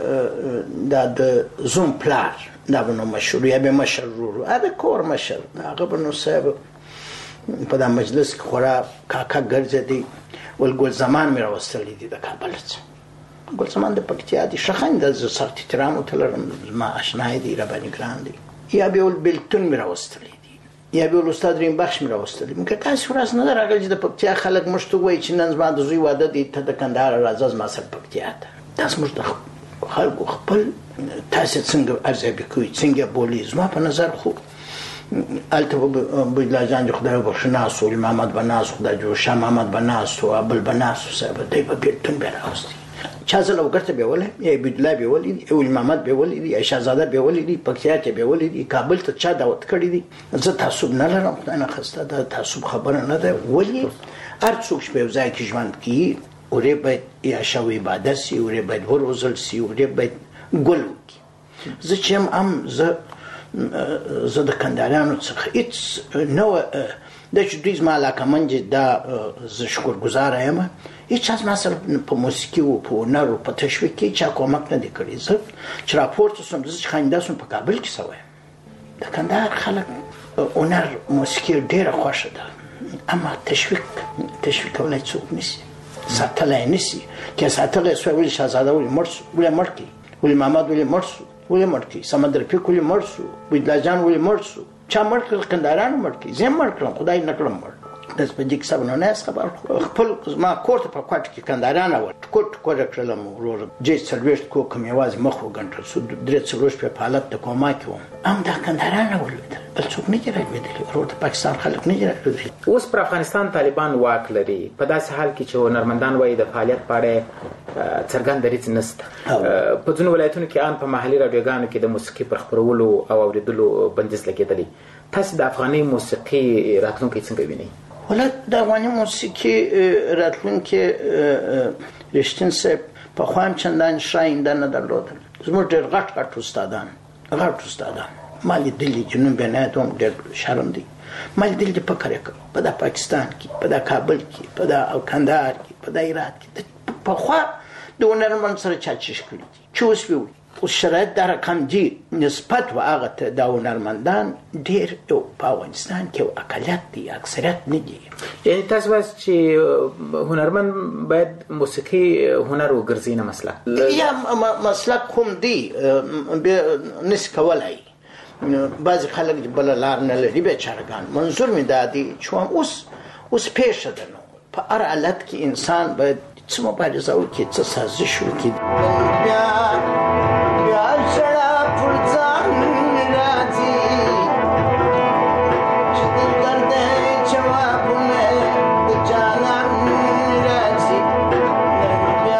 دا د زوم پلار دا به نو مشهور یا به مشر ورور هغه کور مشر هغه به نو صاحب په دا مجلس کې خورا کاکا ګرځېدی. ول ګل زمان مې راوستلی دي د کابل څخه. ګل زمان د پکتیا دي، ښه خاینده، زه سخت احترام ورته لرم، زما اشنای دی، راباندې ګران دی. یا به ول بېلتون مې راوستلی یا به ول استاد ریم بخش مې راوستلی. موږ کاسې ورځ نه ده راغلې چې د پکتیا خلک موږ ته ووایي چې نن زما د زوی واده دی، ته د کندهار راځه زما سره پکتیا ته. دا زموږ د خلکو خپل تاسې څنګه ارزیابي کوئ، څنګه بولي. زما په نظر خو هلته به عبیدالله جان خدای وبخښي ناست و، محمد به ناست و، خدای جوړ شاه محمد به ناست و، بل به ناست و، صاحب دی به بېلتون بیا راوستی. چا زه لوګر ته بیولی یا عبیدالله بیولی دي، اول محمد بیولی دي، یا شهزاده بیولی دي، پکتیا ته بیولی دي، کابل ته چا دعوت کړی دي. زه تعصب نه لرم، خدای نخواسته دا تعصب خبره نه ده. ولې هر څوک چې په یو ځای کې ژوند کوي ورې باید یا شو عبادت سي، ورې باید وروزل سي، ورې باید ګل وکړي. زه چې هم هم زه زه د کندهاریانو څخه هېڅ نه وه دا چې دوی زما علاقمند دي، دا زه شکرګزاره یم. هېڅ چا زما سره په موسیقي و په هنر و په تشویق کې چا کومک نه دی کړی. زه چې راپورته سوم، زه چې خاینده سوم په کابل کې سوی یم. د کندهار خلک هنر موسیقي ډېره خوښه ده، اما تشویق تشویق کولی څوک نشي، ساتلی نشي. که ساتلی سوی ولې شهزاده ولې مړ سو، ولې مړ کړي، ولې محمد ولې مړ سو، ولې مړ کړي، سمندر پیک ولې مړ سو، عبیدالله جان ولې مړ سو، چا مړ کړل کندهاريان مړ کړي زه مړ کړم خدای نه کړم مړ د سپجیک صاحب نو نه خبر خپل ما کوټه په کوټه کې کندهاريان و کوټ کوټه کړلم ورور جې سرویشت کو کوم یواز مخ وګنټل سو درې څلوش په حالت ته کومه کې ام دا کندهاريان ولید بل څوک نه جوړ کېدل ورور د پاکستان خلک نه جوړ کېدل. اوس پر افغانستان طالبان واک لري په داسې حال کې چې هنرمندان وایي د فعالیت په اړه څرګند دریځ نشته. په ځینو ولایتونو کې ان په محلي رادیوګانو کې د موسیقي پر خپرولو او اوریدلو بندیز لګېدلی. تاسو د افغاني موسیقي راتلونکي څنګه وینئ؟ ولات د افغاني موسیقي راتلونکي رښتین صاحب په خوام چندان شاینده نه درلودل. زموږ ډېر غټ غټ استادان غټ استادان مالي دلی جنوب بنادم ډېر شرم دي مالي دلی په کار کوي په د پاکستان کې په د کابل کې په د کندهار کې په د هرات کې په خوا د هنرمند سره چا چش کړی چې اوس وی او شرایط در کم دي نسبت و هغه ته د هنرمندان ډېر یو په افغانستان کې اقلیت دي اکثریت نه دي. یعنی تاسو وايي چې هنرمند باید موسیقي هنر وګرځي نه مسله یا مسلک کوم دی نس کولای بعض خلک بل لار نه لري به چارګان منظور می دادي چې اوس اوس پېښه ده نو په هر حالت کې انسان باید څه مبارزه وکړي څه سازش وکړي. بیا بیا شړا پر ځان راځي چې دل ګرځي جوابونه د جانان راځي بیا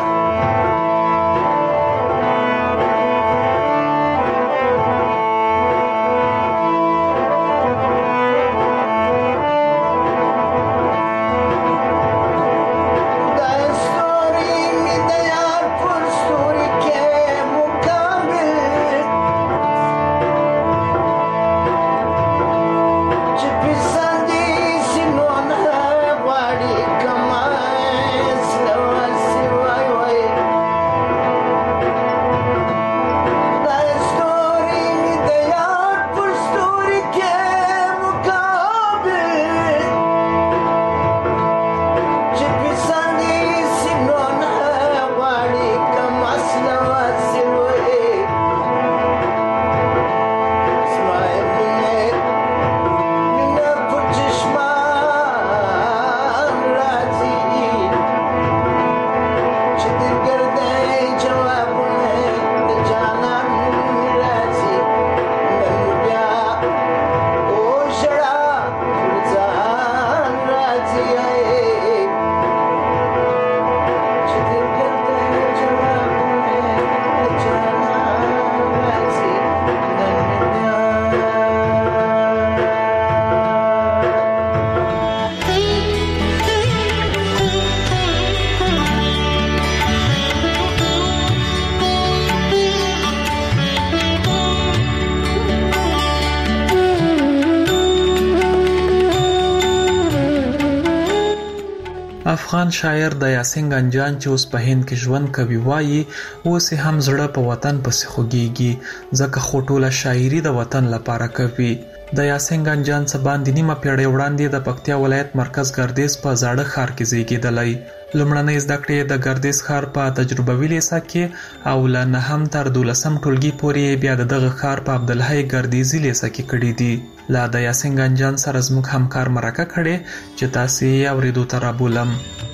افغان شاعر د یاسین گنجان چې اوس په هند کې ژوند کوي وایي اوس هم زړه په وطن پسې خوږیږي ځکه خو ټوله شاعري د وطن لپاره کوي. د یاسین گنجان څخه باندې نیمه پیړۍ وړاندې د پکتیا ولایت مرکز ګردیز په زاړه ښار کې زیږیدلی. لومړنۍ زده کړې د ګردیز ښار په تجربوي لیسه کې او له نهم تر دولسم ټولګي پورې بیا د دغه ښار په عبدالحی ګردیزي لیسه کې کړي دي. لا د یاسین گنجان سره زموږ همکار مرکه کړې چې تاسو یې اورېدو ته رابولم.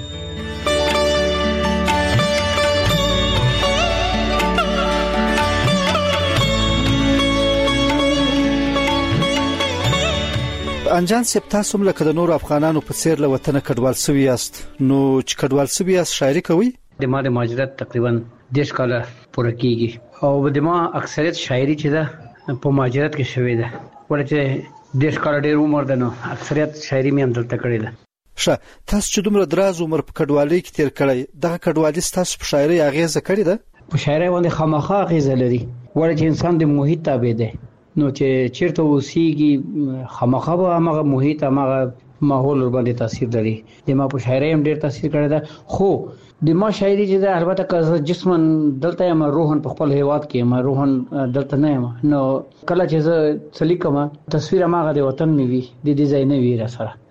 انجان سپ تاسو لکه د نور افغانانو په څیر له وطن کډوال سوي یاست نو چې کډوال سوي یاست شاعري کوي؟ د ما د مهاجرت تقریبا دیش کاله پوره کیږي او د ما اکثریت شاعري چې ده په مهاجرت کې شوې ده ورته دیش کاله ډېر عمر ده نو اکثریت شاعري مې هم دلته کړې ده. ښه تاسو چې دومره دراز عمر په کډوالۍ کې تیر کړی دغه کډوالي تاسو په شاعري اغیزه کړې ده؟ په شاعري باندې خامخا اغیزه لري ورته انسان د محیط تابع ده نو چې چیرته اوسېږي خامخا به هغه محیط هغه ماحول ور باندې تاثیر لري. د ما په شاعري هم ډېر تاثیر کړی ده خو د ما شاعري چې ده البته که جسمن دلته یم روحن په خپل هیواد کې یم روحن دلته نه یم نو کله چې زه څه لیکم تصویر هغه د وطن مې وي د دې ځای نه وي را سره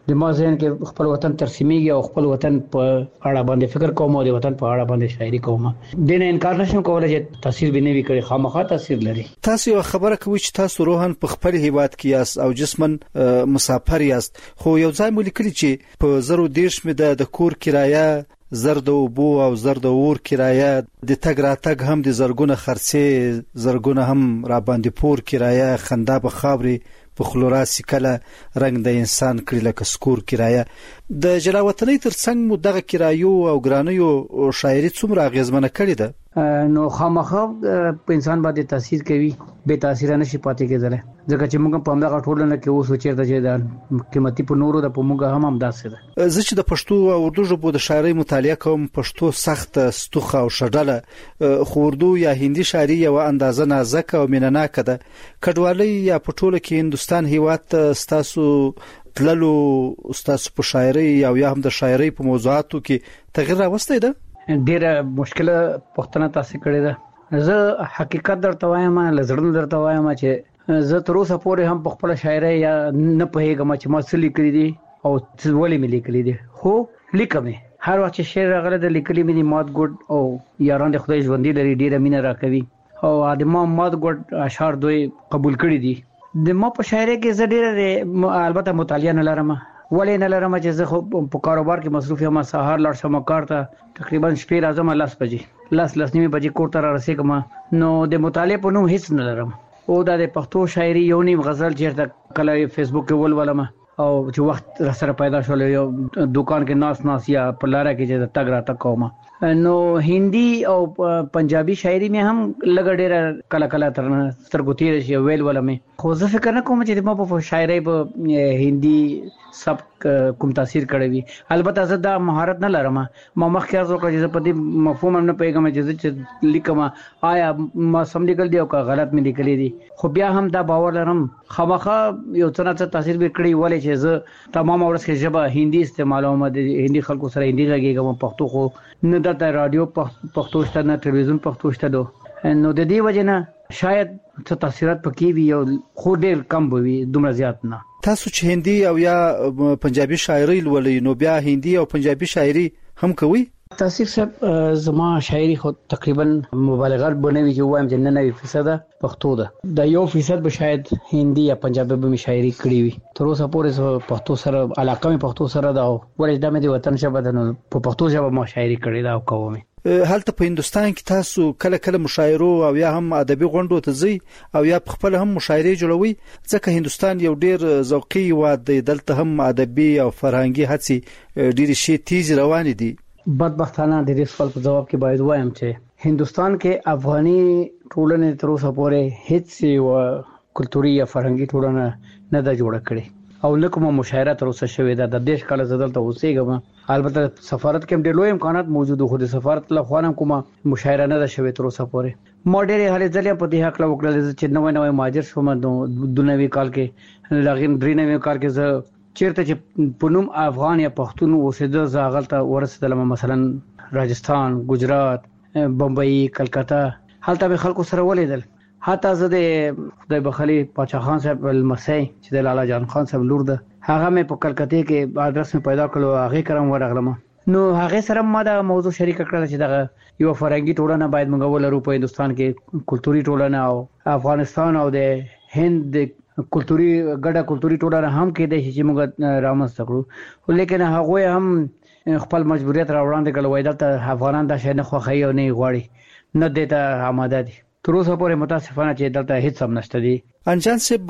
د ما ذهن کې خپل وطن ترسیمېږي او خپل وطن په اړه باندې فکر کوم او د وطن په اړه باندې شاعري کوم. د نه انکار نشم کولای چې تاثیر به نه وي کړی، خامخا تاثیر لري. تاسو یو خبره کوي چې تاسو روحاً په خپل هیواد کې یاست او جسمن مسافر یاست، خو یو ځای مو لیکلي چې په زرو دیرش مې د کور کرایه، زرد او بو او زرد اور کرایه، د تګ راتګ هم د زرګونه خرڅې، زرګونه هم را باندې پور کرایه، خندا په خاوري په خلوراسی کله رنگ د انسان کړي لکه سکور کرایه. د جلاوطنۍ ترڅنګ مو دغه کرایو او ګرانیو شاعري څومره اغیزمنه کړې ده؟ نو خامخا په انسان باندې تاثیر کوي، به تاثیر نشي پاتې کېدل، ځکه چې موږ په همدغه ټولنه کې اوس چیرته چې د قیمتي په نورو د په موږ هم همداسې ده. زه چې د پښتو او اردو ژبو د شاعرۍ مطالعه کوم، پښتو سخت ستوخه او شډله، خو اردو یا هندي شاعري یو اندازه نازک او مینناک ده. کډوالۍ یا په ټوله کې هندستان هیواد ستاسو تللو ستاسو په شاعرۍ او یا هم د شاعرۍ په موضوعاتو کې تغیر راوستی ده؟ ډیره مشکله پښتنه تاسو کړی ده. زه حقیقت درته وایم، لزړن درته وایم چې زه تر اوسه پورې هم په خپل شاعرۍ یا نه پوهیږم چې ما څه لیکلي دي او ولې مې لیکلي دي، خو لیکم هر وخت چې شعر راغلی د لیکلي مې دي. مات ګډ او یاران د خدای ژوندۍ لري، ډیره مینه راکوي او د ما مات ګډ اشعار دوی قبول کړي دي. د ما په شاعرۍ کې زه ډیره البته مطالعه نه لرم، ولې نه لرم چې زه خو په کاروبار کې مصروف یم. سهار لاړ شم کار ته، تقریبا شپې راځم لاس بجې لاس لاس نیمه بجې کور ته را رسېږم، نو د مطالعه په نوم هیڅ نه لرم. او دا د پښتو شاعري یو نیم غزل چیرته کله فیسبوک کې ولولم او چې وخت را سره پیدا شول یو دکان کې ناس ناس یا په لاره کې چې تګ را تک کوم. نو هندي او پنجابي شاعري مې هم لګ ډېر کله کله تر سترګو تیر شي ویل ولمه، خو زه فکر نه کوم چې ما په شاعري په هندي سب کوم تاثیر کړی وي. البته زه دا مهارت نه لرم، ما مخکې ارزو کړی چې په دې مفهوم نه پیګم چې لیکم آیا ما سم لیکل دی او که غلط مې لیکلی دي، خو بیا هم دا باور لرم خامخا یو څه نه څه تاثیر به کړی. ولې چې زه تمام ورځ کې ژبه هندي استعمالوم، د هندي خلکو سره هندي غږیږم، پښتو خو نه د رادیو پښتو شته، نه ټلویزیون پښتو شته دو. نو د دې وجه نه شاید څه تاثیرات پکې وي او خو ډېر کم به وي، دومره زیات نه. تاسو چې هندي او یا پنجابي شاعري لولئ، نو بیا هندي او پنجابي شاعري هم کوي؟ تاسو صاحب زما شاعري خو تقریبا مبالغه بنوي چې وایم چې نننوي فیصد پښتو ده، د یو فیصد به شاید هندي یا پنجابي به شاعري کړی وي. تر اوسه پورې پښتو سره علاقه مې پښتو سره ده او ولې د مې وطن ژبه ده، نو په پښتو ژبه ما شاعري کړې ده او کوم. هلته په هندستان کې تاسو کله کله مشاعرو او یا هم ادبي غونډو ته ځئ او یا خپل هم مشاعري جوړوي، ځکه هندستان یو ډیر ذوقي هیواد دی، دلته هم ادبي او فرهنګي هڅې ډیر شي تیز روان دي. بدبختانه د دې سوال په جواب کې باید وایم چې هندستان کې افغاني ټولنې تر اوسه پورې هیڅ یو کلتوري یا فرهنګي ټولنه نه ده جوړه کړې او لکه مشاعره تر اوسه شوې ده. د دیش کال زدل ته اوسېږم، البته سفارت کې هم ډېر لوی امکانات موجود خو د سفارت له خوا هم کومه مشاعره نه ده شوې تر اوسه پورې. ما ډېرې هلې ځلې په دې هکله وکړلې چې نوی نوی مهاجر شوم دوه نوي کال کې، لغین درې نوي کال کې زه چیرته چې په نوم افغان یا پښتون اوسېده زه هغلته ورسېدلم، مثلا راجستان، ګجرات، بمبئی، کلکته، هلته به خلکو سره ولیدل. حتی زه د خدای بخلي پاچا خان صاحب المسی چې د لالا جان خان صاحب لور ده، هغه مې په کلکته کې ادرس مې پیدا کړو، هغه کرم ورغلم. نو هغه سره ما دا موضوع شریک کړل چې دغه یو فرهنګي ټولنه باید موږ ولرو په هندستان کې، کلتوري ټولنه او افغانستان او د هند کلتوري ګډه کلتوري ټولنه هم کې د چې موږ رامنځته کړو. لیکن هغه هم خپل مجبوریت راوړاندې کړل، وای دلته افغانان دا شی نه خوښوي او نه غواړي، نه دیته آماده دي. تر اوسه پورې متاسفانه چې دلته هیڅ هم نشته دي. انجان صاحب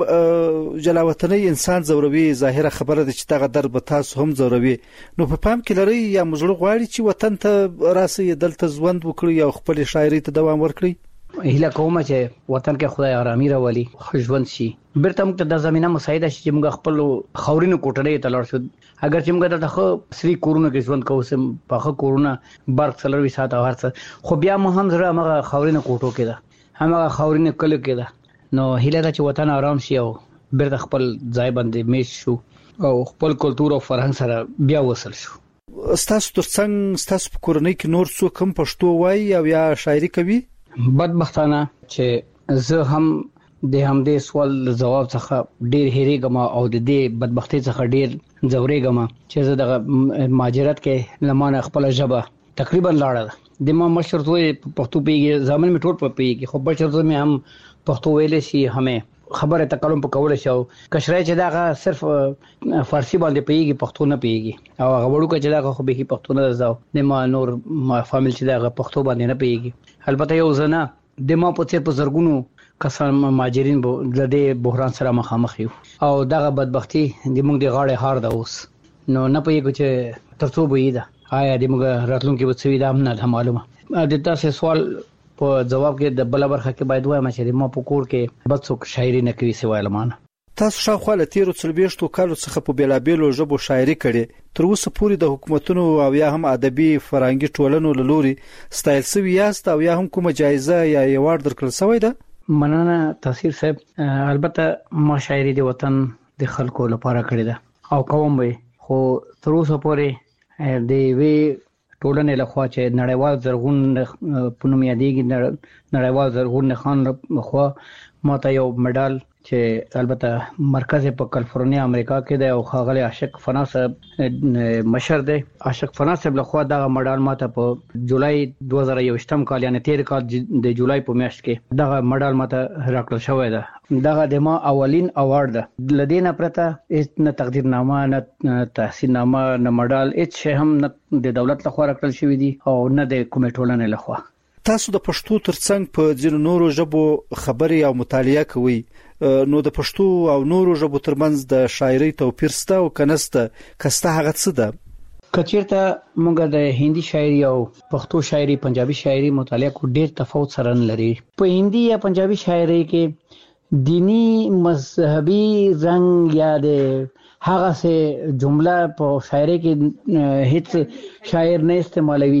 جلاوطنۍ انسان زوروي، ظاهره خبره ده چې دغه درد به تاسو هم زوروي، نو په پام کې لري یا مزړه غواړي چې وطن ته راسي دلته ژوند وکړي او خپل شاعري ته دوام ورکړي؟ هیله کوم چې وطن کې خدای آرامي راولي، خوشبند شي، بیرته موږ ته د زمينه مساعده شي چې موږ خپل خاورینو کوټړې ته لاړ شو. اگر چې موږ دلته خو سری کورونه کې ژوند کوو، سم په خو کورونه برق څلوي ساعت او هرڅ، خو بیا مو هم زړه موږ خاورینو کوټو کې ده، همغه خاورینه کلو کې ده. نو هیله ده چې وطن آرام شي او بیرته خپل ځای باندې میش شو او خپل کلتور او فرهنګ سره بیا وصل شو. ستاسو ترڅنګ ستاسو په کورنۍ کې نور څوک هم پښتو وایي او یا شاعري کوي؟ بدبختانه چې زه هم د همدې سوال جواب څخه ډیر هېریږم او د دې بدبختی څخه ډیر زورېګم چې زه د ماجرات کې لمانه خپل ژبه تقریبا لاړه د ما مشر دوی پښتو پیږي ځامن می ټول په پیږي خو بشر دوی می هم پښتو ویلې شي همې خبره تکلم په کول شو کشرای چې دا صرف فارسی باندې پیږي پښتو نه پیږي او هغه وړو چې دا خو به پښتو نه زاو د ما نور ما فامیل چې دا پښتو باندې نه پیږي البته یو زنه د ما په څیر په زرګونو کسان ماجرین به د دې بحران سره مخامخ یو او دغه بدبختی د موږ د غاړې هار ده اوس نو نه پېږو چې ترڅو به دا آیا د موږ راتلونکي وڅوي دا هم نه معلومه د تاسو سوال په جواب کې د بل برخه کې باید وایم چې ما په کور کې بڅوک شاعري نه کوي سوای لمانه تاسو شاوخوا له تیرو څلوېښتو کالو څخه په بیلابېلو ژبو شاعري کړې تر اوسه پورې د حکومتونو او یا هم ادبي فرهنګي ټولنو له لوري ستایل شوی یاست او یا هم کومه جایزه یا ایوارډ درکړل شوی ده مننه تاثیر صاحب البته ما شاعري د وطن د خلکو لپاره کړې ده او کوم به خو تر اوسه پورې د وی ټولنې له خوا چې نړیوال زرغون پونم یادېږي نړیوال زرغون خان خو ماته یو مډال چې البته مرکز په کالیفورنیا امریکا کې دی او خاغلی عاشق فنا صاحب مشر دی عاشق فنا صاحب له خوا دغه مډال ماته په جولای دوه زره یوویشتم کال یعنی تیر کال د جولای په میاشت کې دغه مډال ماته راکړل شوی دی دغه د ما اولین اوارد ده لدینه پرته هیڅ نه تقدیرنامه نه تحصیل نامه نه مډال هیڅ شی هم نه د دولت لخوا راکړل شوی دی او نه د کومې ټولنې لخوا تاسو د پښتو ترڅنګ په ځینو نورو ژبو خبري او مطالعه کوي نو د پښتو او نورو ژبو ترمنځ د شاعري توپیر سته او کنسته کسته هغه څه ده کچیرته موږ د هندي شاعري او پښتو شاعري پنجابي شاعري مطالعه کو ډیر تفاوت سره لري په هندي یا پنجابي شاعري کې دینی مذهبي رنگ یا د هغه سه جمله په شاعري کې هیڅ شاعر نه استعمالوي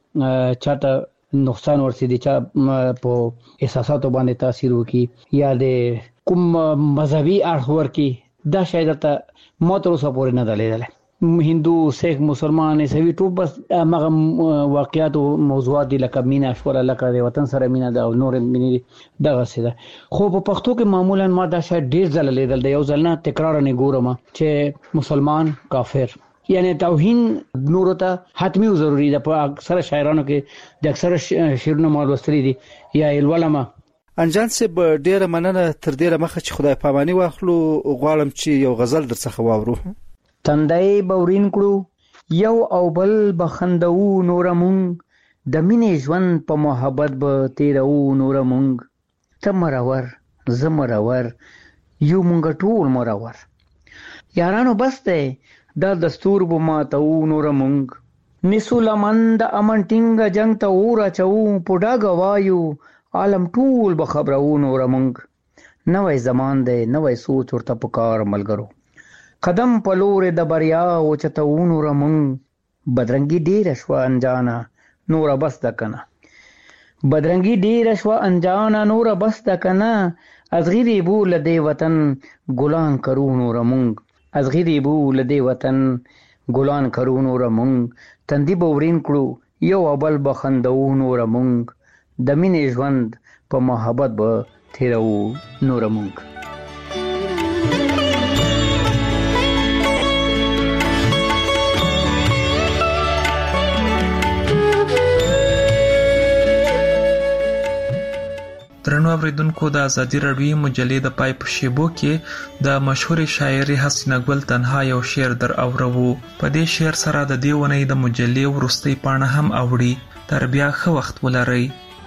چې چاته نقصان ورسېږي چې په احساساتو باندې تاثیر وکړي یا د کوم مذهبي اړخ ورکړي دا شاید ته ماترو سپورې نه دلیدل هندو سیخ مسلمان عیسوي ټول بس هغه واقعیات او موضوعات دي لکه مینا شوره لکه د وطن سره مینا د نور مینې دغه څه خو په پښتو کې معمولا ما دا شاید ډیر ځله لیدل د یو ځل نه تکرار نه ګورم چې مسلمان کافر یعنی توهین نور ته حتمی او ضروری ده په اکثر شاعرانو کې د اکثر شعرونو مالوستري دي یا الولما انجان سه ډیره مننه تر ډیره مخه چې خدای پاماني واخلو غواړم چې یو غزل درڅخه واورو تندای بورین کړو یو او بل بخندو نور مونږ د مینې ژوند په محبت به تیرو نور مونږ ته مرور زمرور یو مونږ ټول مرور یارانو بس ته دا دستور بو ما ته نور مونږ نسو لمند امن ټینګ جنگ ته اور چو پډا غوایو عالم ټول به خبرو نور مونږ نوې زمان دی نوې سوچ ورته پکار ملګرو قدم په لور د بریا او چته نور مونږ بدرنګي ډیر شو انجانا نور بس د کنه بدرنګي ډیر شو انجانا نور بس د کنه ازغری بو لدی وطن ګلان کرو نور مونږ ازغری بو لدی وطن ګلان کرو نور مونږ تندی بورین کړو یو ابل بخندو نور مونږ د مینې ژوند په محبت به تیرو نور مونږ درنو اوریدونکو د ازادي راډیو مجلې د پای په شیبو کې د مشهور شاعر حسینه ګل تنها یو شعر در اورو په دې شعر سره د دې ونې د مجلې ورستۍ پاڼه هم اوړي تر بیا ښه وخت ولرئ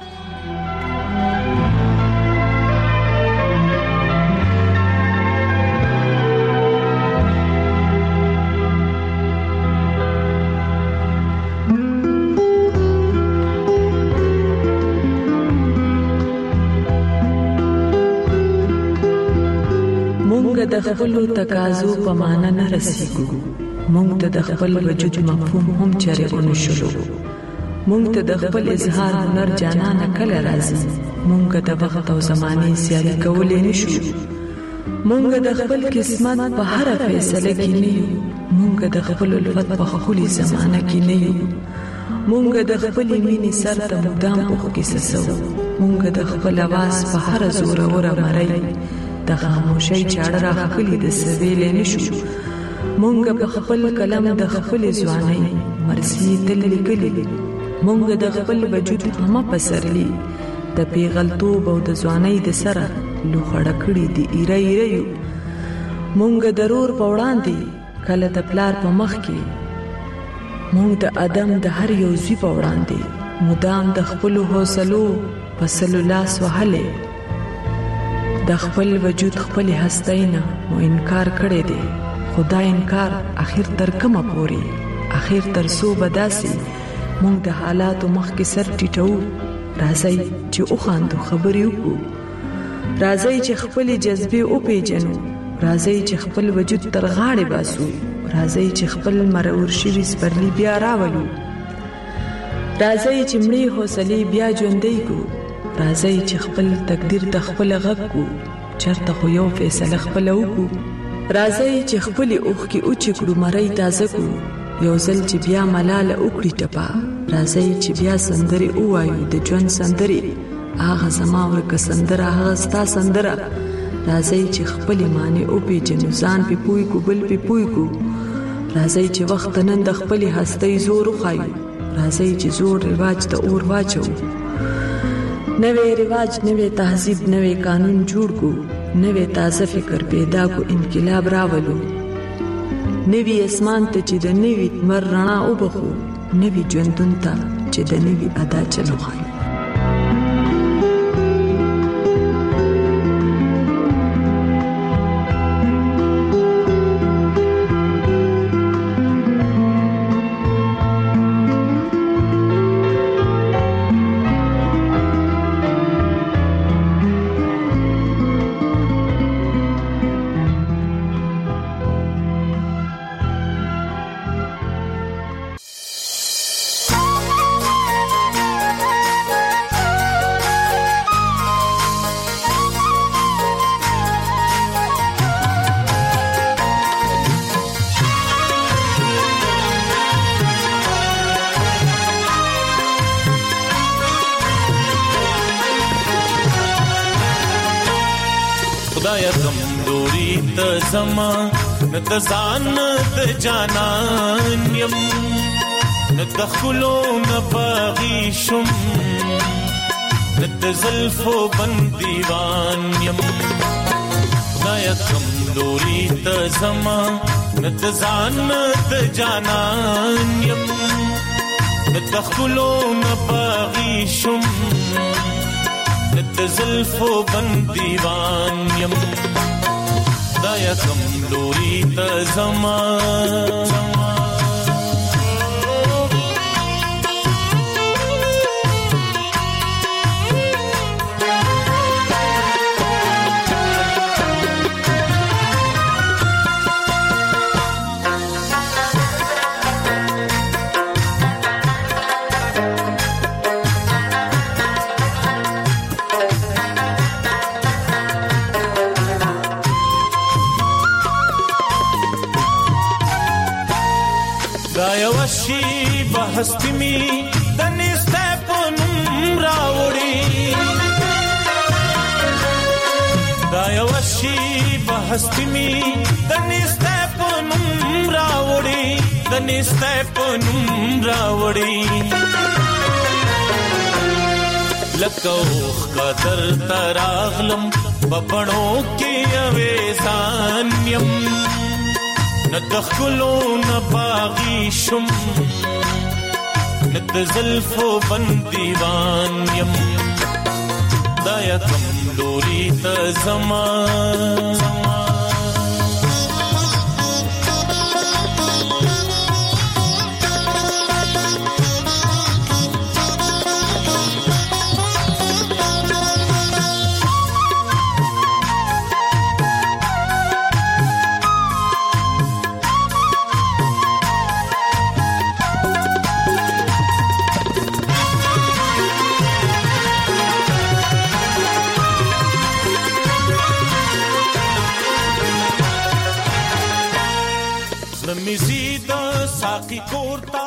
د خپل تقاضو په معنا نه رسیږو مونږ ته د خپل وجود مفهوم هم چره ونشلو مونږ ته د خپل اظهار هنر جانان کله راځي مونږ د وخت او زمانه سیالي کولې نشو مونږ د خپل قسمت په هر فیصله کې نه یو مونږ د خپل الفت په خولي زمانه کې نه یو مونږ د خپل مینې سر ته مدام په کې سسو مونږ د خپل आवाज په هر زور اور مړی د خاموشۍ چاړه راخلي د سویل نشو مونږ په خپل قلم د خپل ځواني مرسي تل لیکلي مونږ د خپل وجود هم پسرلی د پیغلتوب او د ځواني د سره لوخړه کړې دي ایره ایره یو مونږ ضرور پوړاندې کله د پلار په مخ کې مونږ د ادم د هر یو زی پوړاندې مدام د خپل حوصلو پسلو لاس وهله د خپل وجود خپل هستینا مو انکار کړی دی خدا انکار اخر تر کومه پوري اخر تر سو بداسي مونږ د حالاتو مخ کې سر ټیټو راځي چې او خاندو خبرې وکړو راځي چې خپل جذبه او پیجنو راځي چې خپل وجود تر غاړې باسو راځي چې خپل مرور شي سپرلی بیا راولو راځي چې مړی حوصله بیا ژوندۍ کو راځي چې خپل تقدیر د خپل غږ کو چرته خو یو فیصله خپل وکړو راځي چې خپل اوخ کې اوچ کړو مړی تازه کو یو ځل چې بیا ملاله وکړي ټپا راځي چې بیا سندري اوایو د ژوند سندري هغه زما ورکه سندره هغه ستا سندره راځي چې خپل معنی او پیجنو ځان په پوي کو بل په پوي کو راځي چې وخت نن د خپل هستۍ زور خایو راځي چې زور رواج ته اور واچو نوې رواج نوې تهذیب نوې قانون جوړ کو نوې تازه فکر پیدا کو انقلاب راولو نوې اسمان ته چې د نوې مر رڼا وبخو نوې ژوندون ته چې د نوې ادا چلو خایو زما ند ځان د جانان يم ند خلو نباغي شم ند زلفو بنديوان يم خدایا کمزوري د زما ند ځان د جانان يم ند خلو نباغي شم ند زلفو بنديوان يم دایا کمزوری ته زما هستی می دنسته پنم راوڑی دایا وشی بہستی می دنسته پنم راوڑی دنسته پنم راوڑی لکوخ کا در تراغلم ببنو کی اویزان یم ندخلو نباغی شم ند زلفو بندیوان یم دایا کمزوری ته زما نمیزی دا ساقی کورتا